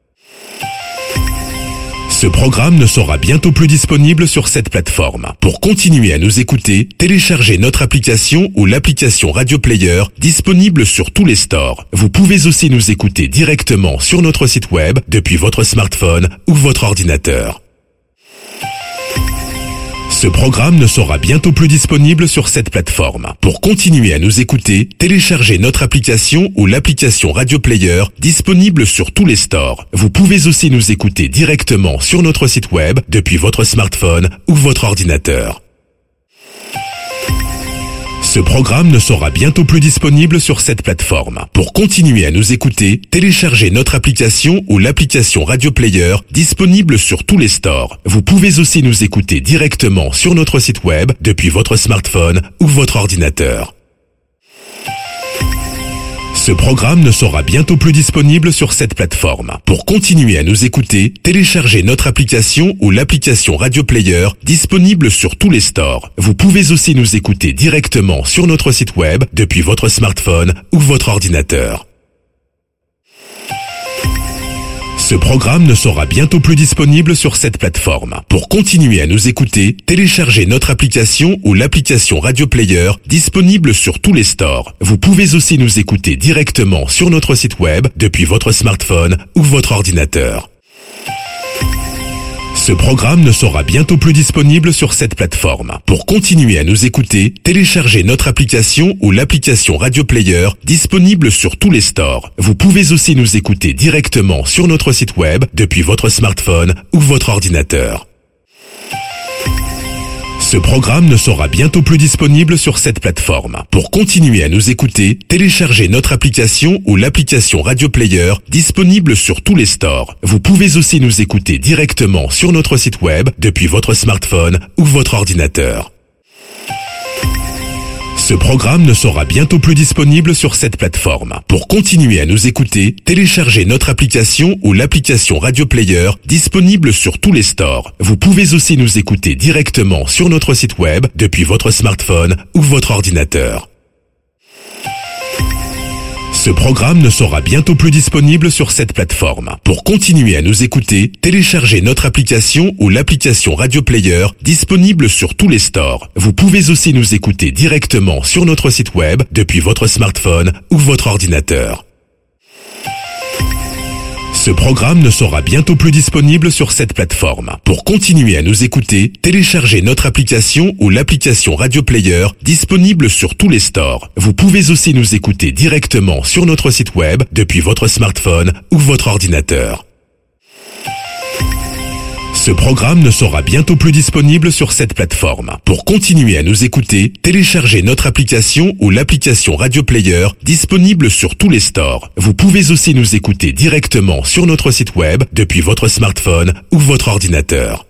Ce programme ne sera bientôt plus disponible sur cette plateforme. Pour continuer à nous écouter, téléchargez notre application ou l'application Radio Player disponible sur tous les stores. Vous pouvez aussi nous écouter directement sur notre site web depuis votre smartphone ou votre ordinateur. Ce programme ne sera bientôt plus disponible sur cette plateforme. Pour continuer à nous écouter, téléchargez notre application ou l'application Radio Player disponible sur tous les stores. Vous pouvez aussi nous écouter directement sur notre site web depuis votre smartphone ou votre ordinateur. Ce programme ne sera bientôt plus disponible sur cette plateforme. Pour continuer à nous écouter, téléchargez notre application ou l'application Radio Player disponible sur tous les stores. Vous pouvez aussi nous écouter directement sur notre site web depuis votre smartphone ou votre ordinateur. Ce programme ne sera bientôt plus disponible sur cette plateforme. Pour continuer à nous écouter, téléchargez notre application ou l'application Radio Player disponible sur tous les stores. Vous pouvez aussi nous écouter directement sur notre site web depuis votre smartphone ou votre ordinateur. Ce programme ne sera bientôt plus disponible sur cette plateforme. Pour continuer à nous écouter, téléchargez notre application ou l'application Radio Player disponible sur tous les stores. Vous pouvez aussi nous écouter directement sur notre site web depuis votre smartphone ou votre ordinateur. Ce programme ne sera bientôt plus disponible sur cette plateforme. Pour continuer à nous écouter, téléchargez notre application ou l'application Radio Player disponible sur tous les stores. Vous pouvez aussi nous écouter directement sur notre site web depuis votre smartphone ou votre ordinateur. Ce programme ne sera bientôt plus disponible sur cette plateforme. Pour continuer à nous écouter, téléchargez notre application ou l'application Radio Player disponible sur tous les stores. Vous pouvez aussi nous écouter directement sur notre site web depuis votre smartphone ou votre ordinateur. Ce programme ne sera bientôt plus disponible sur cette plateforme. Pour continuer à nous écouter, téléchargez notre application ou l'application Radio Player disponible sur tous les stores. Vous pouvez aussi nous écouter directement sur notre site web depuis votre smartphone ou votre ordinateur. Ce programme ne sera bientôt plus disponible sur cette plateforme. Pour continuer à nous écouter, téléchargez notre application ou l'application Radio Player disponible sur tous les stores. Vous pouvez aussi nous écouter directement sur notre site web depuis votre smartphone ou votre ordinateur. Ce programme ne sera bientôt plus disponible sur cette plateforme. Pour continuer à nous écouter, téléchargez notre application ou l'application Radio Player disponible sur tous les stores. Vous pouvez aussi nous écouter directement sur notre site web depuis votre smartphone ou votre ordinateur. Ce programme ne sera bientôt plus disponible sur cette plateforme. Pour continuer à nous écouter, téléchargez notre application ou l'application Radio Player disponible sur tous les stores. Vous pouvez aussi nous écouter directement sur notre site web depuis votre smartphone ou votre ordinateur.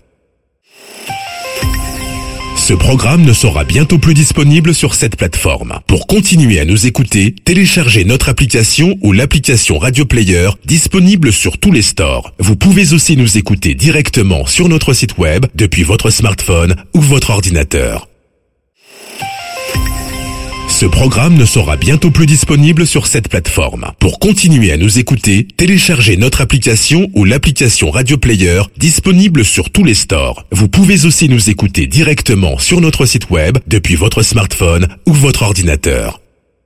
Ce programme ne sera bientôt plus disponible sur cette plateforme. Pour continuer à nous écouter, téléchargez notre application ou l'application Radio Player disponible sur tous les stores. Vous pouvez aussi nous écouter directement sur notre site web depuis votre smartphone ou votre ordinateur. Ce programme ne sera bientôt plus disponible sur cette plateforme. Pour continuer à nous écouter, téléchargez notre application ou l'application Radio Player disponible sur tous les stores. Vous pouvez aussi nous écouter directement sur notre site web depuis votre smartphone ou votre ordinateur.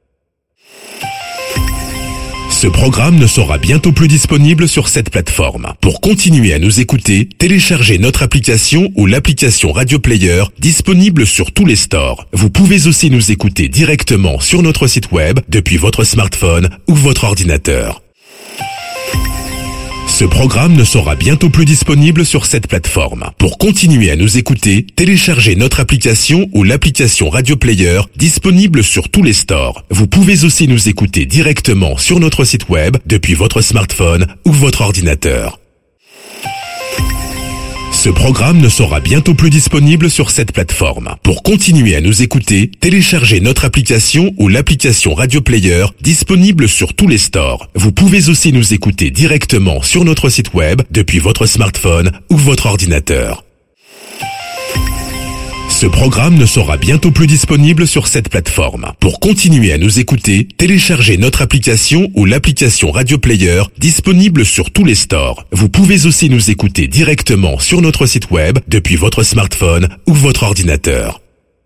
Ce programme ne sera bientôt plus disponible sur cette plateforme. Pour continuer à nous écouter, téléchargez notre application ou l'application Radio Player disponible sur tous les stores. Vous pouvez aussi nous écouter directement sur notre site web depuis votre smartphone ou votre ordinateur. Ce programme ne sera bientôt plus disponible sur cette plateforme. Pour continuer à nous écouter, téléchargez notre application ou l'application Radio Player disponible sur tous les stores. Vous pouvez aussi nous écouter directement sur notre site web depuis votre smartphone ou votre ordinateur. Ce programme ne sera bientôt plus disponible sur cette plateforme. Pour continuer à nous écouter, téléchargez notre application ou l'application Radio Player disponible sur tous les stores. Vous pouvez aussi nous écouter directement sur notre site web depuis votre smartphone ou votre ordinateur. Ce programme ne sera bientôt plus disponible sur cette plateforme. Pour continuer à nous écouter, téléchargez notre application ou l'application Radio Player disponible sur tous les stores. Vous pouvez aussi nous écouter directement sur notre site web depuis votre smartphone ou votre ordinateur.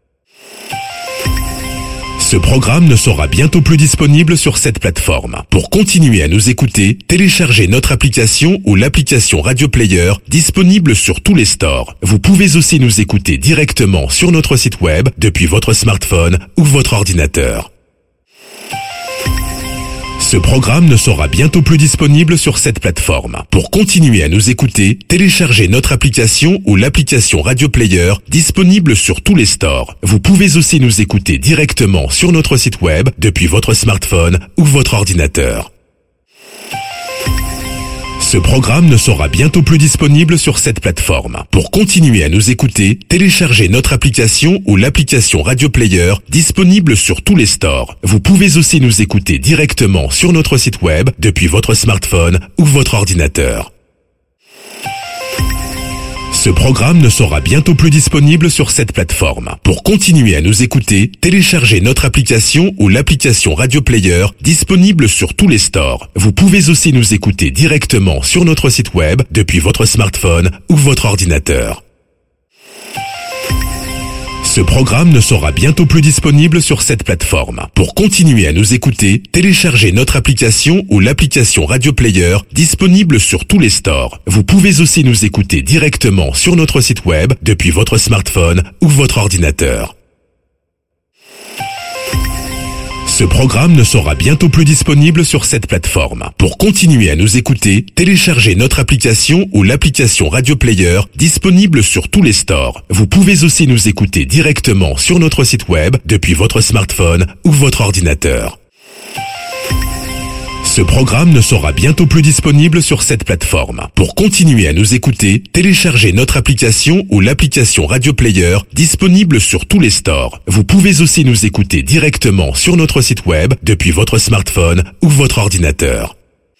Ce programme ne sera bientôt plus disponible sur cette plateforme. Pour continuer à nous écouter, téléchargez notre application ou l'application Radio Player disponible sur tous les stores. Vous pouvez aussi nous écouter directement sur notre site web depuis votre smartphone ou votre ordinateur. Ce programme ne sera bientôt plus disponible sur cette plateforme. Pour continuer à nous écouter, téléchargez notre application ou l'application Radio Player disponible sur tous les stores. Vous pouvez aussi nous écouter directement sur notre site web depuis votre smartphone ou votre ordinateur. Ce programme ne sera bientôt plus disponible sur cette plateforme. Pour continuer à nous écouter, téléchargez notre application ou l'application Radio Player disponible sur tous les stores. Vous pouvez aussi nous écouter directement sur notre site web depuis votre smartphone ou votre ordinateur. Ce programme ne sera bientôt plus disponible sur cette plateforme. Pour continuer à nous écouter, téléchargez notre application ou l'application Radio Player disponible sur tous les stores. Vous pouvez aussi nous écouter directement sur notre site web depuis votre smartphone ou votre ordinateur. Ce programme ne sera bientôt plus disponible sur cette plateforme. Pour continuer à nous écouter, téléchargez notre application ou l'application Radio Player disponible sur tous les stores. Vous pouvez aussi nous écouter directement sur notre site web depuis votre smartphone ou votre ordinateur. Ce programme ne sera bientôt plus disponible sur cette plateforme. Pour continuer à nous écouter, téléchargez notre application ou l'application Radio Player disponible sur tous les stores. Vous pouvez aussi nous écouter directement sur notre site web depuis votre smartphone ou votre ordinateur. Ce programme ne sera bientôt plus disponible sur cette plateforme. Pour continuer à nous écouter, téléchargez notre application ou l'application Radio Player disponible sur tous les stores. Vous pouvez aussi nous écouter directement sur notre site web depuis votre smartphone ou votre ordinateur.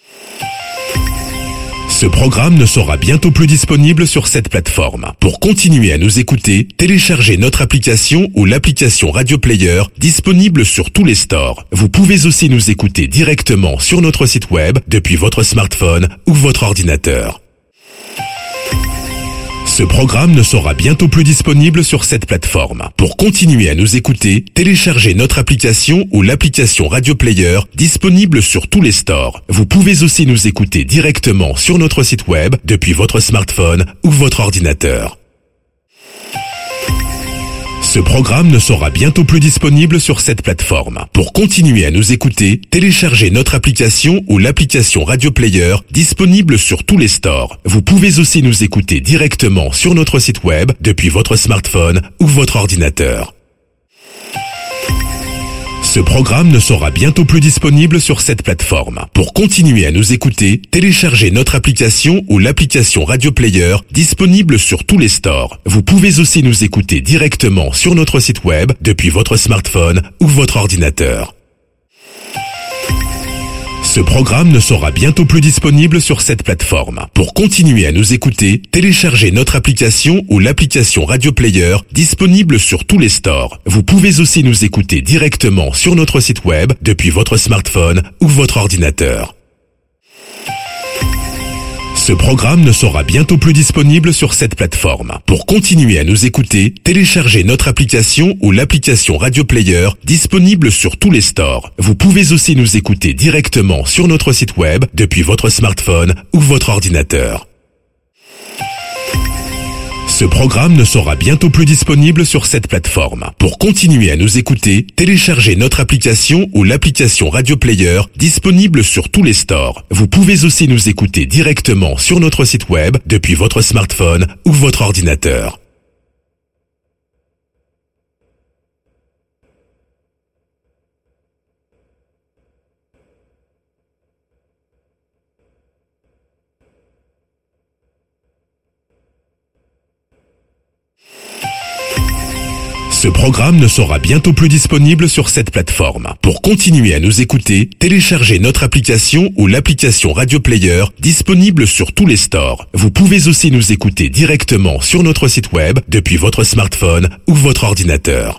Ce programme ne sera bientôt plus disponible sur cette plateforme. Pour continuer à nous écouter, téléchargez notre application ou l'application Radio Player disponible sur tous les stores. Vous pouvez aussi nous écouter directement sur notre site web depuis votre smartphone ou votre ordinateur. Ce programme ne sera bientôt plus disponible sur cette plateforme. Pour continuer à nous écouter, téléchargez notre application ou l'application Radio Player disponible sur tous les stores. Vous pouvez aussi nous écouter directement sur notre site web depuis votre smartphone ou votre ordinateur. Ce programme ne sera bientôt plus disponible sur cette plateforme. Pour continuer à nous écouter, téléchargez notre application ou l'application Radio Player disponible sur tous les stores. Vous pouvez aussi nous écouter directement sur notre site web depuis votre smartphone ou votre ordinateur. Ce programme ne sera bientôt plus disponible sur cette plateforme. Pour continuer à nous écouter, téléchargez notre application ou l'application Radio Player disponible sur tous les stores. Vous pouvez aussi nous écouter directement sur notre site web depuis votre smartphone ou votre ordinateur. Ce programme ne sera bientôt plus disponible sur cette plateforme. Pour continuer à nous écouter, téléchargez notre application ou l'application Radio Player disponible sur tous les stores. Vous pouvez aussi nous écouter directement sur notre site web depuis votre smartphone ou votre ordinateur. Ce programme ne sera bientôt plus disponible sur cette plateforme. Pour continuer à nous écouter, téléchargez notre application ou l'application Radio Player disponible sur tous les stores. Vous pouvez aussi nous écouter directement sur notre site web depuis votre smartphone ou votre ordinateur. Ce programme ne sera bientôt plus disponible sur cette plateforme. Pour continuer à nous écouter, téléchargez notre application ou l'application Radio Player disponible sur tous les stores. Vous pouvez aussi nous écouter directement sur notre site web depuis votre smartphone ou votre ordinateur. Ce programme ne sera bientôt plus disponible sur cette plateforme. Pour continuer à nous écouter, téléchargez notre application ou l'application Radio Player disponible sur tous les stores. Vous pouvez aussi nous écouter directement sur notre site web depuis votre smartphone ou votre ordinateur.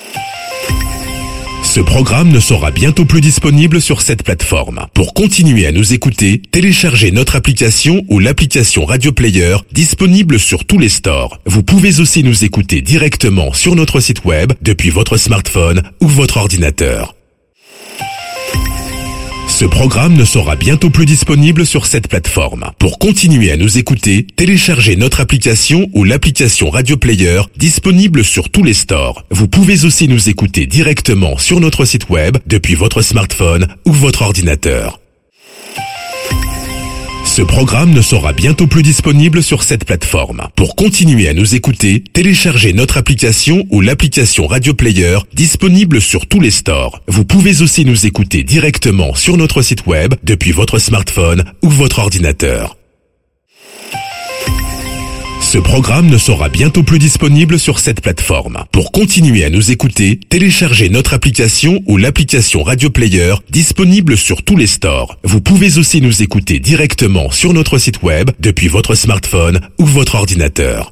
Ce programme ne sera bientôt plus disponible sur cette plateforme. Pour continuer à nous écouter, téléchargez notre application ou l'application Radio Player disponible sur tous les stores. Vous pouvez aussi nous écouter directement sur notre site web depuis votre smartphone ou votre ordinateur. Ce programme ne sera bientôt plus disponible sur cette plateforme. Pour continuer à nous écouter, téléchargez notre application ou l'application Radio Player disponible sur tous les stores. Vous pouvez aussi nous écouter directement sur notre site web depuis votre smartphone ou votre ordinateur. Ce programme ne sera bientôt plus disponible sur cette plateforme. Pour continuer à nous écouter, téléchargez notre application ou l'application Radio Player disponible sur tous les stores. Vous pouvez aussi nous écouter directement sur notre site web depuis votre smartphone ou votre ordinateur. Ce programme ne sera bientôt plus disponible sur cette plateforme. Pour continuer à nous écouter, téléchargez notre application ou l'application Radio Player disponible sur tous les stores. Vous pouvez aussi nous écouter directement sur notre site web depuis votre smartphone ou votre ordinateur.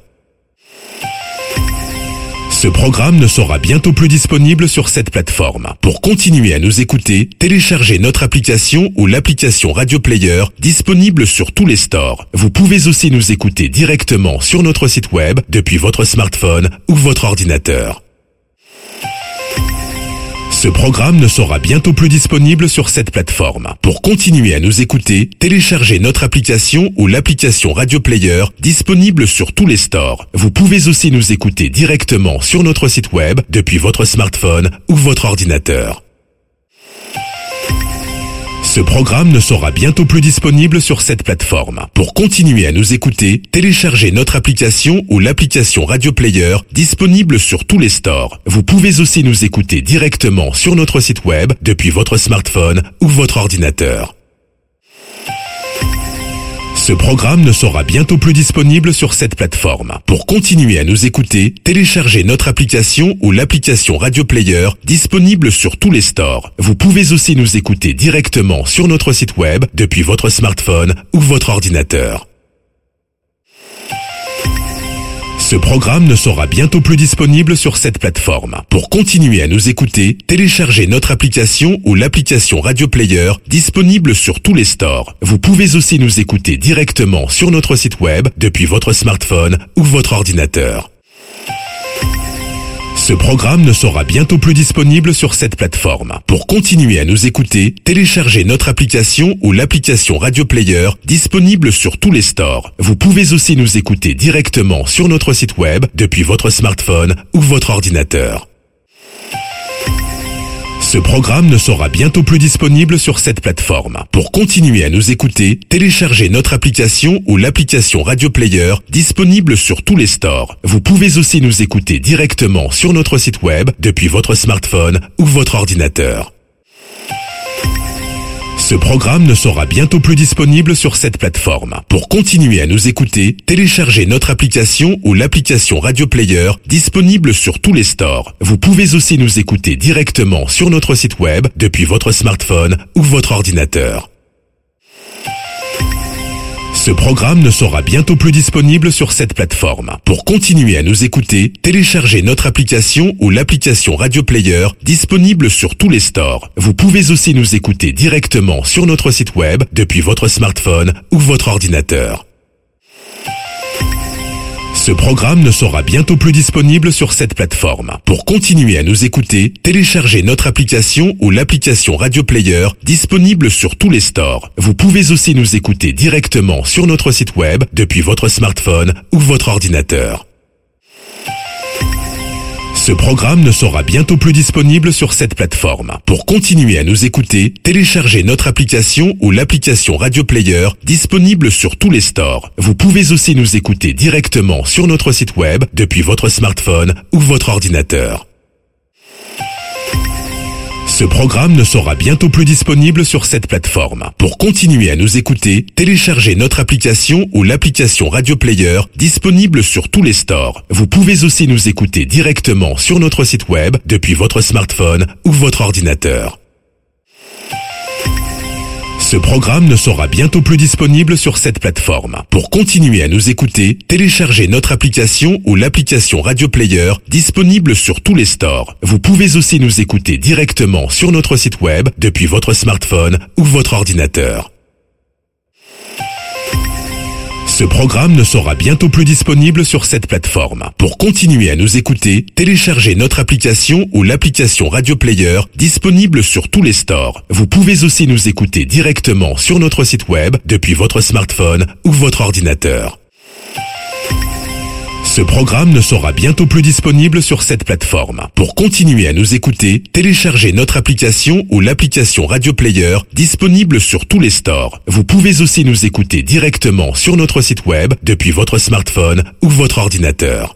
Ce programme ne sera bientôt plus disponible sur cette plateforme. Pour continuer à nous écouter, téléchargez notre application ou l'application Radio Player disponible sur tous les stores. Vous pouvez aussi nous écouter directement sur notre site web depuis votre smartphone ou votre ordinateur. Ce programme ne sera bientôt plus disponible sur cette plateforme. Pour continuer à nous écouter, téléchargez notre application ou l'application Radio Player disponible sur tous les stores. Vous pouvez aussi nous écouter directement sur notre site web depuis votre smartphone ou votre ordinateur. Ce programme ne sera bientôt plus disponible sur cette plateforme. Pour continuer à nous écouter, téléchargez notre application ou l'application Radio Player disponible sur tous les stores. Vous pouvez aussi nous écouter directement sur notre site web depuis votre smartphone ou votre ordinateur. Ce programme ne sera bientôt plus disponible sur cette plateforme. Pour continuer à nous écouter, téléchargez notre application ou l'application Radio Player disponible sur tous les stores. Vous pouvez aussi nous écouter directement sur notre site web depuis votre smartphone ou votre ordinateur. Ce programme ne sera bientôt plus disponible sur cette plateforme. Pour continuer à nous écouter, téléchargez notre application ou l'application Radio Player disponible sur tous les stores. Vous pouvez aussi nous écouter directement sur notre site web depuis votre smartphone ou votre ordinateur. Ce programme ne sera bientôt plus disponible sur cette plateforme. Pour continuer à nous écouter, téléchargez notre application ou l'application Radio Player disponible sur tous les stores. Vous pouvez aussi nous écouter directement sur notre site web depuis votre smartphone ou votre ordinateur. Ce programme ne sera bientôt plus disponible sur cette plateforme. Pour continuer à nous écouter, téléchargez notre application ou l'application Radio Player disponible sur tous les stores. Vous pouvez aussi nous écouter directement sur notre site web depuis votre smartphone ou votre ordinateur. Ce programme ne sera bientôt plus disponible sur cette plateforme. Pour continuer à nous écouter, téléchargez notre application ou l'application Radio Player disponible sur tous les stores. Vous pouvez aussi nous écouter directement sur notre site web depuis votre smartphone ou votre ordinateur. Ce programme ne sera bientôt plus disponible sur cette plateforme. Pour continuer à nous écouter, téléchargez notre application ou l'application Radio Player disponible sur tous les stores. Vous pouvez aussi nous écouter directement sur notre site web depuis votre smartphone ou votre ordinateur. Ce programme ne sera bientôt plus disponible sur cette plateforme. Pour continuer à nous écouter, téléchargez notre application ou l'application Radio Player disponible sur tous les stores. Vous pouvez aussi nous écouter directement sur notre site web depuis votre smartphone ou votre ordinateur. Ce programme ne sera bientôt plus disponible sur cette plateforme. Pour continuer à nous écouter, téléchargez notre application ou l'application Radio Player disponible sur tous les stores. Vous pouvez aussi nous écouter directement sur notre site web depuis votre smartphone ou votre ordinateur. Ce programme ne sera bientôt plus disponible sur cette plateforme. Pour continuer à nous écouter, téléchargez notre application ou l'application Radio Player disponible sur tous les stores. Vous pouvez aussi nous écouter directement sur notre site web depuis votre smartphone ou votre ordinateur. Ce programme ne sera bientôt plus disponible sur cette plateforme. Pour continuer à nous écouter, téléchargez notre application ou l'application Radio Player disponible sur tous les stores. Vous pouvez aussi nous écouter directement sur notre site web depuis votre smartphone ou votre ordinateur. Ce programme ne sera bientôt plus disponible sur cette plateforme. Pour continuer à nous écouter, téléchargez notre application ou l'application Radio Player disponible sur tous les stores. Vous pouvez aussi nous écouter directement sur notre site web depuis votre smartphone ou votre ordinateur. Ce programme ne sera bientôt plus disponible sur cette plateforme. Pour continuer à nous écouter, téléchargez notre application ou l'application Radio Player disponible sur tous les stores. Vous pouvez aussi nous écouter directement sur notre site web depuis votre smartphone ou votre ordinateur.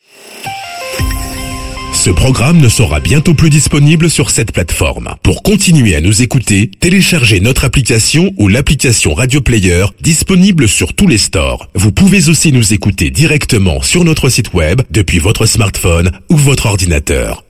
Ce programme ne sera bientôt plus disponible sur cette plateforme. Pour continuer à nous écouter, téléchargez notre application ou l'application Radio Player disponible sur tous les stores. Vous pouvez aussi nous écouter directement sur notre site web depuis votre smartphone ou votre ordinateur.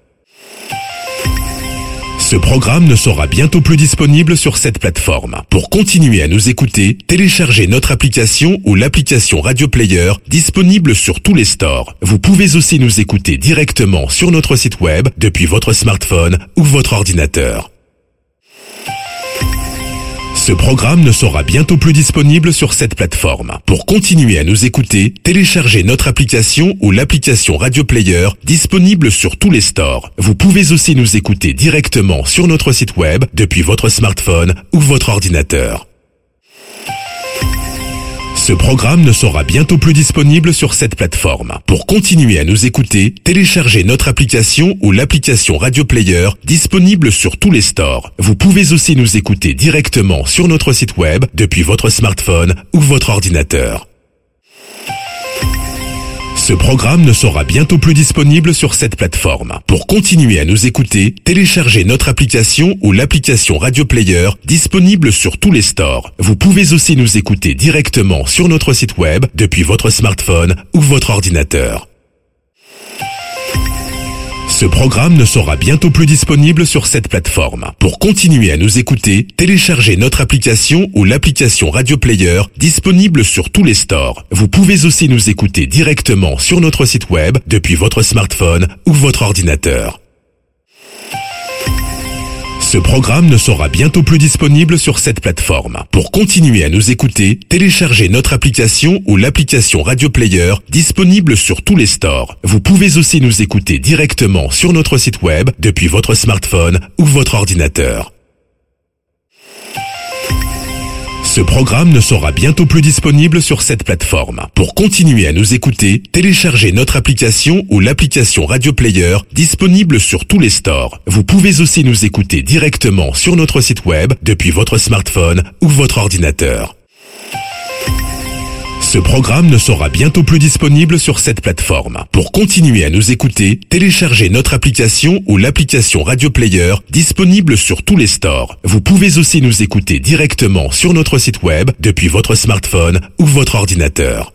Ce programme ne sera bientôt plus disponible sur cette plateforme. Pour continuer à nous écouter, téléchargez notre application ou l'application Radio Player disponible sur tous les stores. Vous pouvez aussi nous écouter directement sur notre site web depuis votre smartphone ou votre ordinateur. Ce programme ne sera bientôt plus disponible sur cette plateforme. Pour continuer à nous écouter, téléchargez notre application ou l'application Radio Player disponible sur tous les stores. Vous pouvez aussi nous écouter directement sur notre site web depuis votre smartphone ou votre ordinateur. Ce programme ne sera bientôt plus disponible sur cette plateforme. Pour continuer à nous écouter, téléchargez notre application ou l'application Radio Player disponible sur tous les stores. Vous pouvez aussi nous écouter directement sur notre site web depuis votre smartphone ou votre ordinateur. Ce programme ne sera bientôt plus disponible sur cette plateforme. Pour continuer à nous écouter, téléchargez notre application ou l'application Radio Player disponible sur tous les stores. Vous pouvez aussi nous écouter directement sur notre site web depuis votre smartphone ou votre ordinateur. Ce programme ne sera bientôt plus disponible sur cette plateforme. Pour continuer à nous écouter, téléchargez notre application ou l'application Radio Player disponible sur tous les stores. Vous pouvez aussi nous écouter directement sur notre site web depuis votre smartphone ou votre ordinateur. Ce programme ne sera bientôt plus disponible sur cette plateforme. Pour continuer à nous écouter, téléchargez notre application ou l'application Radio Player disponible sur tous les stores. Vous pouvez aussi nous écouter directement sur notre site web depuis votre smartphone ou votre ordinateur. Ce programme ne sera bientôt plus disponible sur cette plateforme. Pour continuer à nous écouter, téléchargez notre application ou l'application Radio Player disponible sur tous les stores. Vous pouvez aussi nous écouter directement sur notre site web depuis votre smartphone ou votre ordinateur. Ce programme ne sera bientôt plus disponible sur cette plateforme. Pour continuer à nous écouter, téléchargez notre application ou l'application Radio Player disponible sur tous les stores. Vous pouvez aussi nous écouter directement sur notre site web depuis votre smartphone ou votre ordinateur.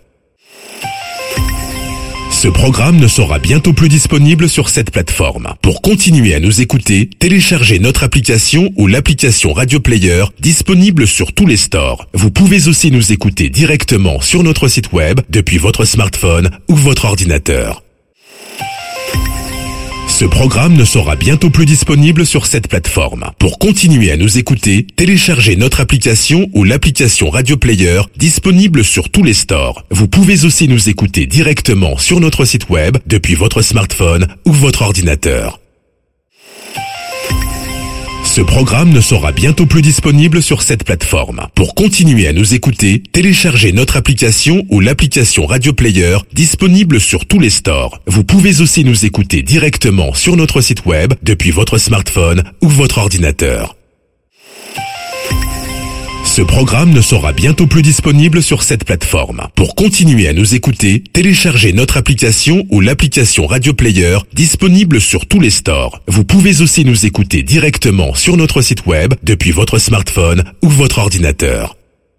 Ce programme ne sera bientôt plus disponible sur cette plateforme. Pour continuer à nous écouter, téléchargez notre application ou l'application Radio Player disponible sur tous les stores. Vous pouvez aussi nous écouter directement sur notre site web depuis votre smartphone ou votre ordinateur. Ce programme ne sera bientôt plus disponible sur cette plateforme. Pour continuer à nous écouter, téléchargez notre application ou l'application Radio Player disponible sur tous les stores. Vous pouvez aussi nous écouter directement sur notre site web depuis votre smartphone ou votre ordinateur. Ce programme ne sera bientôt plus disponible sur cette plateforme. Pour continuer à nous écouter, téléchargez notre application ou l'application Radio Player disponible sur tous les stores. Vous pouvez aussi nous écouter directement sur notre site web depuis votre smartphone ou votre ordinateur. Ce programme ne sera bientôt plus disponible sur cette plateforme. Pour continuer à nous écouter, téléchargez notre application ou l'application Radio Player disponible sur tous les stores. Vous pouvez aussi nous écouter directement sur notre site web depuis votre smartphone ou votre ordinateur.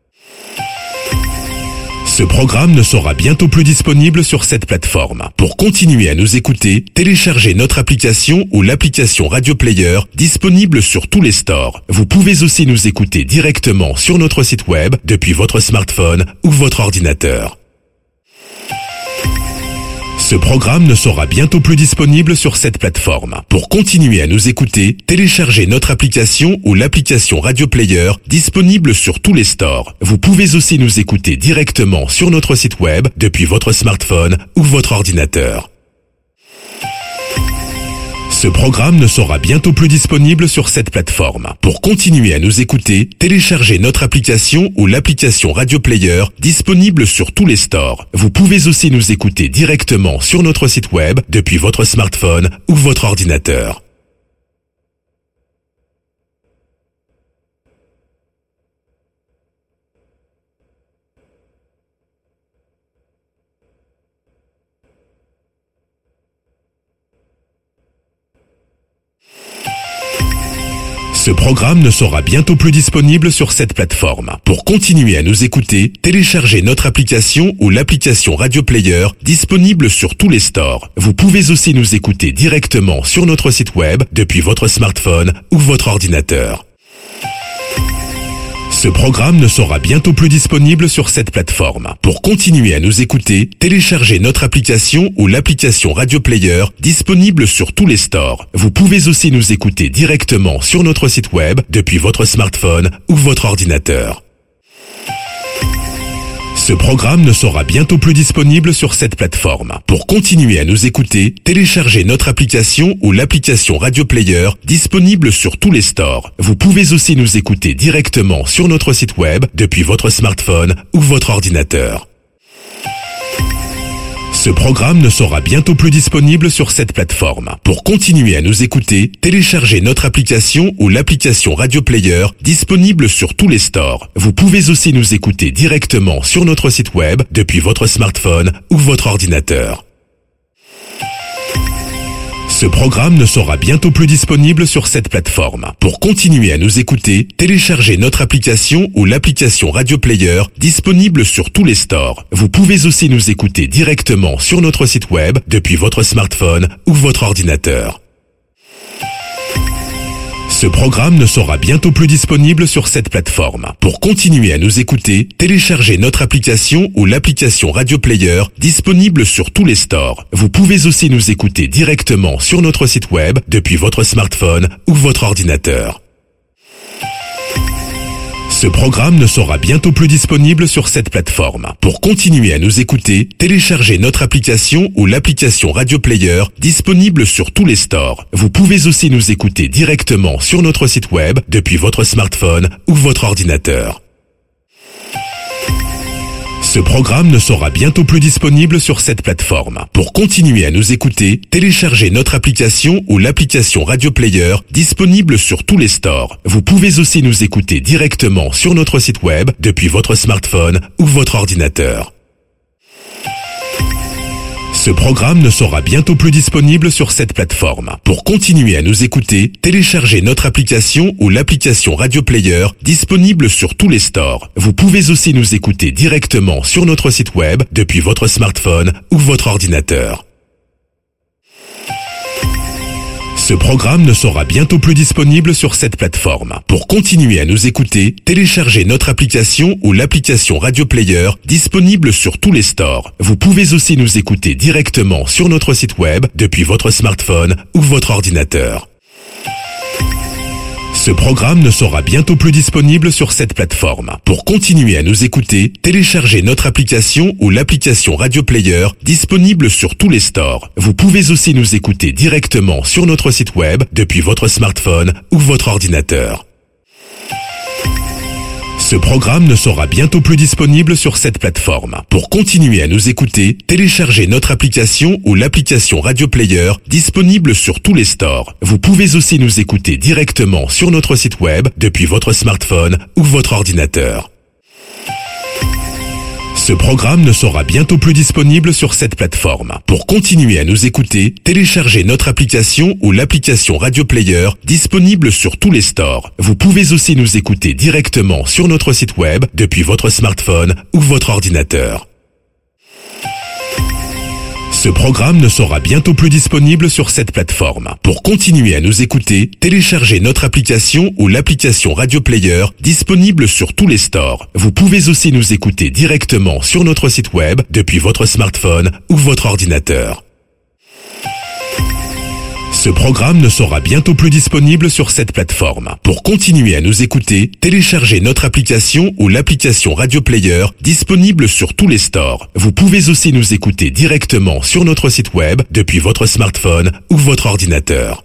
Ce programme ne sera bientôt plus disponible sur cette plateforme. Pour continuer à nous écouter, téléchargez notre application ou l'application Radio Player disponible sur tous les stores. Vous pouvez aussi nous écouter directement sur notre site web depuis votre smartphone ou votre ordinateur. Ce programme ne sera bientôt plus disponible sur cette plateforme. Pour continuer à nous écouter, téléchargez notre application ou l'application Radio Player disponible sur tous les stores. Vous pouvez aussi nous écouter directement sur notre site web depuis votre smartphone ou votre ordinateur. Ce programme ne sera bientôt plus disponible sur cette plateforme. Pour continuer à nous écouter, téléchargez notre application ou l'application Radio Player disponible sur tous les stores. Vous pouvez aussi nous écouter directement sur notre site web depuis votre smartphone ou votre ordinateur. Ce programme ne sera bientôt plus disponible sur cette plateforme. Pour continuer à nous écouter, téléchargez notre application ou l'application Radio Player disponible sur tous les stores. Vous pouvez aussi nous écouter directement sur notre site web depuis votre smartphone ou votre ordinateur. Ce programme ne sera bientôt plus disponible sur cette plateforme. Pour continuer à nous écouter, téléchargez notre application ou l'application Radio Player disponible sur tous les stores. Vous pouvez aussi nous écouter directement sur notre site web depuis votre smartphone ou votre ordinateur. Ce programme ne sera bientôt plus disponible sur cette plateforme. Pour continuer à nous écouter, téléchargez notre application ou l'application Radio Player disponible sur tous les stores. Vous pouvez aussi nous écouter directement sur notre site web depuis votre smartphone ou votre ordinateur. Ce programme ne sera bientôt plus disponible sur cette plateforme. Pour continuer à nous écouter, téléchargez notre application ou l'application Radio Player disponible sur tous les stores. Vous pouvez aussi nous écouter directement sur notre site web depuis votre smartphone ou votre ordinateur. Ce programme ne sera bientôt plus disponible sur cette plateforme. Pour continuer à nous écouter, téléchargez notre application ou l'application Radio Player disponible sur tous les stores. Vous pouvez aussi nous écouter directement sur notre site web depuis votre smartphone ou votre ordinateur. Ce programme ne sera bientôt plus disponible sur cette plateforme. Pour continuer à nous écouter, téléchargez notre application ou l'application Radio Player disponible sur tous les stores. Vous pouvez aussi nous écouter directement sur notre site web depuis votre smartphone ou votre ordinateur. Ce programme ne sera bientôt plus disponible sur cette plateforme. Pour continuer à nous écouter, téléchargez notre application ou l'application Radio Player disponible sur tous les stores. Vous pouvez aussi nous écouter directement sur notre site web depuis votre smartphone ou votre ordinateur. Ce programme ne sera bientôt plus disponible sur cette plateforme. Pour continuer à nous écouter, téléchargez notre application ou l'application Radio Player disponible sur tous les stores. Vous pouvez aussi nous écouter directement sur notre site web depuis votre smartphone ou votre ordinateur. Ce programme ne sera bientôt plus disponible sur cette plateforme. Pour continuer à nous écouter, téléchargez notre application ou l'application Radio Player disponible sur tous les stores. Vous pouvez aussi nous écouter directement sur notre site web depuis votre smartphone ou votre ordinateur. Ce programme ne sera bientôt plus disponible sur cette plateforme. Pour continuer à nous écouter, téléchargez notre application ou l'application Radio Player disponible sur tous les stores. Vous pouvez aussi nous écouter directement sur notre site web depuis votre smartphone ou votre ordinateur. Ce programme ne sera bientôt plus disponible sur cette plateforme. Pour continuer à nous écouter, téléchargez notre application ou l'application Radio Player disponible sur tous les stores. Vous pouvez aussi nous écouter directement sur notre site web depuis votre smartphone ou votre ordinateur. Ce programme ne sera bientôt plus disponible sur cette plateforme. Pour continuer à nous écouter, téléchargez notre application ou l'application Radio Player disponible sur tous les stores. Vous pouvez aussi nous écouter directement sur notre site web depuis votre smartphone ou votre ordinateur. Ce programme ne sera bientôt plus disponible sur cette plateforme. Pour continuer à nous écouter, téléchargez notre application ou l'application Radio Player disponible sur tous les stores. Vous pouvez aussi nous écouter directement sur notre site web depuis votre smartphone ou votre ordinateur. Ce programme ne sera bientôt plus disponible sur cette plateforme. Pour continuer à nous écouter, téléchargez notre application ou l'application Radio Player disponible sur tous les stores. Vous pouvez aussi nous écouter directement sur notre site web depuis votre smartphone ou votre ordinateur. Ce programme ne sera bientôt plus disponible sur cette plateforme. Pour continuer à nous écouter, téléchargez notre application ou l'application Radio Player disponible sur tous les stores. Vous pouvez aussi nous écouter directement sur notre site web depuis votre smartphone ou votre ordinateur.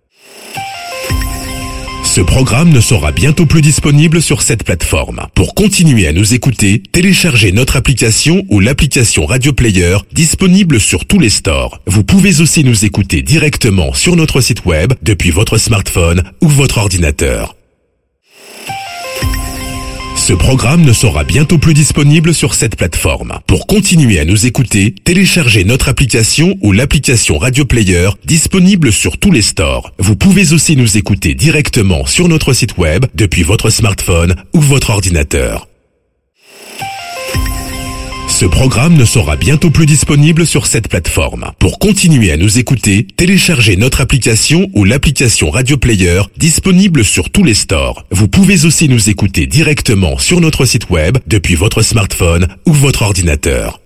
Ce programme ne sera bientôt plus disponible sur cette plateforme. Pour continuer à nous écouter, téléchargez notre application ou l'application Radio Player disponible sur tous les stores. Vous pouvez aussi nous écouter directement sur notre site web depuis votre smartphone ou votre ordinateur. Ce programme ne sera bientôt plus disponible sur cette plateforme. Pour continuer à nous écouter, téléchargez notre application ou l'application Radio Player disponible sur tous les stores. Vous pouvez aussi nous écouter directement sur notre site web depuis votre smartphone ou votre ordinateur. Ce programme ne sera bientôt plus disponible sur cette plateforme. Pour continuer à nous écouter, téléchargez notre application ou l'application Radio Player disponible sur tous les stores. Vous pouvez aussi nous écouter directement sur notre site web depuis votre smartphone ou votre ordinateur.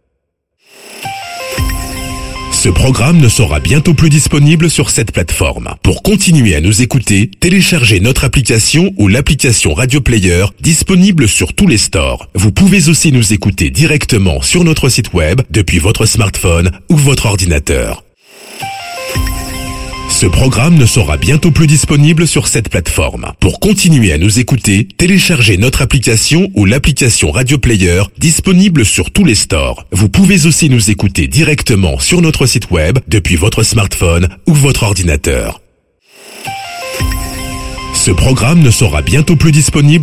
Ce programme ne sera bientôt plus disponible sur cette plateforme. Pour continuer à nous écouter, téléchargez notre application ou l'application Radio Player disponible sur tous les stores. Vous pouvez aussi nous écouter directement sur notre site web depuis votre smartphone ou votre ordinateur. Ce programme ne sera bientôt plus disponible sur cette plateforme. Pour continuer à nous écouter, téléchargez notre application ou l'application Radio Player disponible sur tous les stores. Vous pouvez aussi nous écouter directement sur notre site web depuis votre smartphone ou votre ordinateur. Ce programme ne sera bientôt plus disponible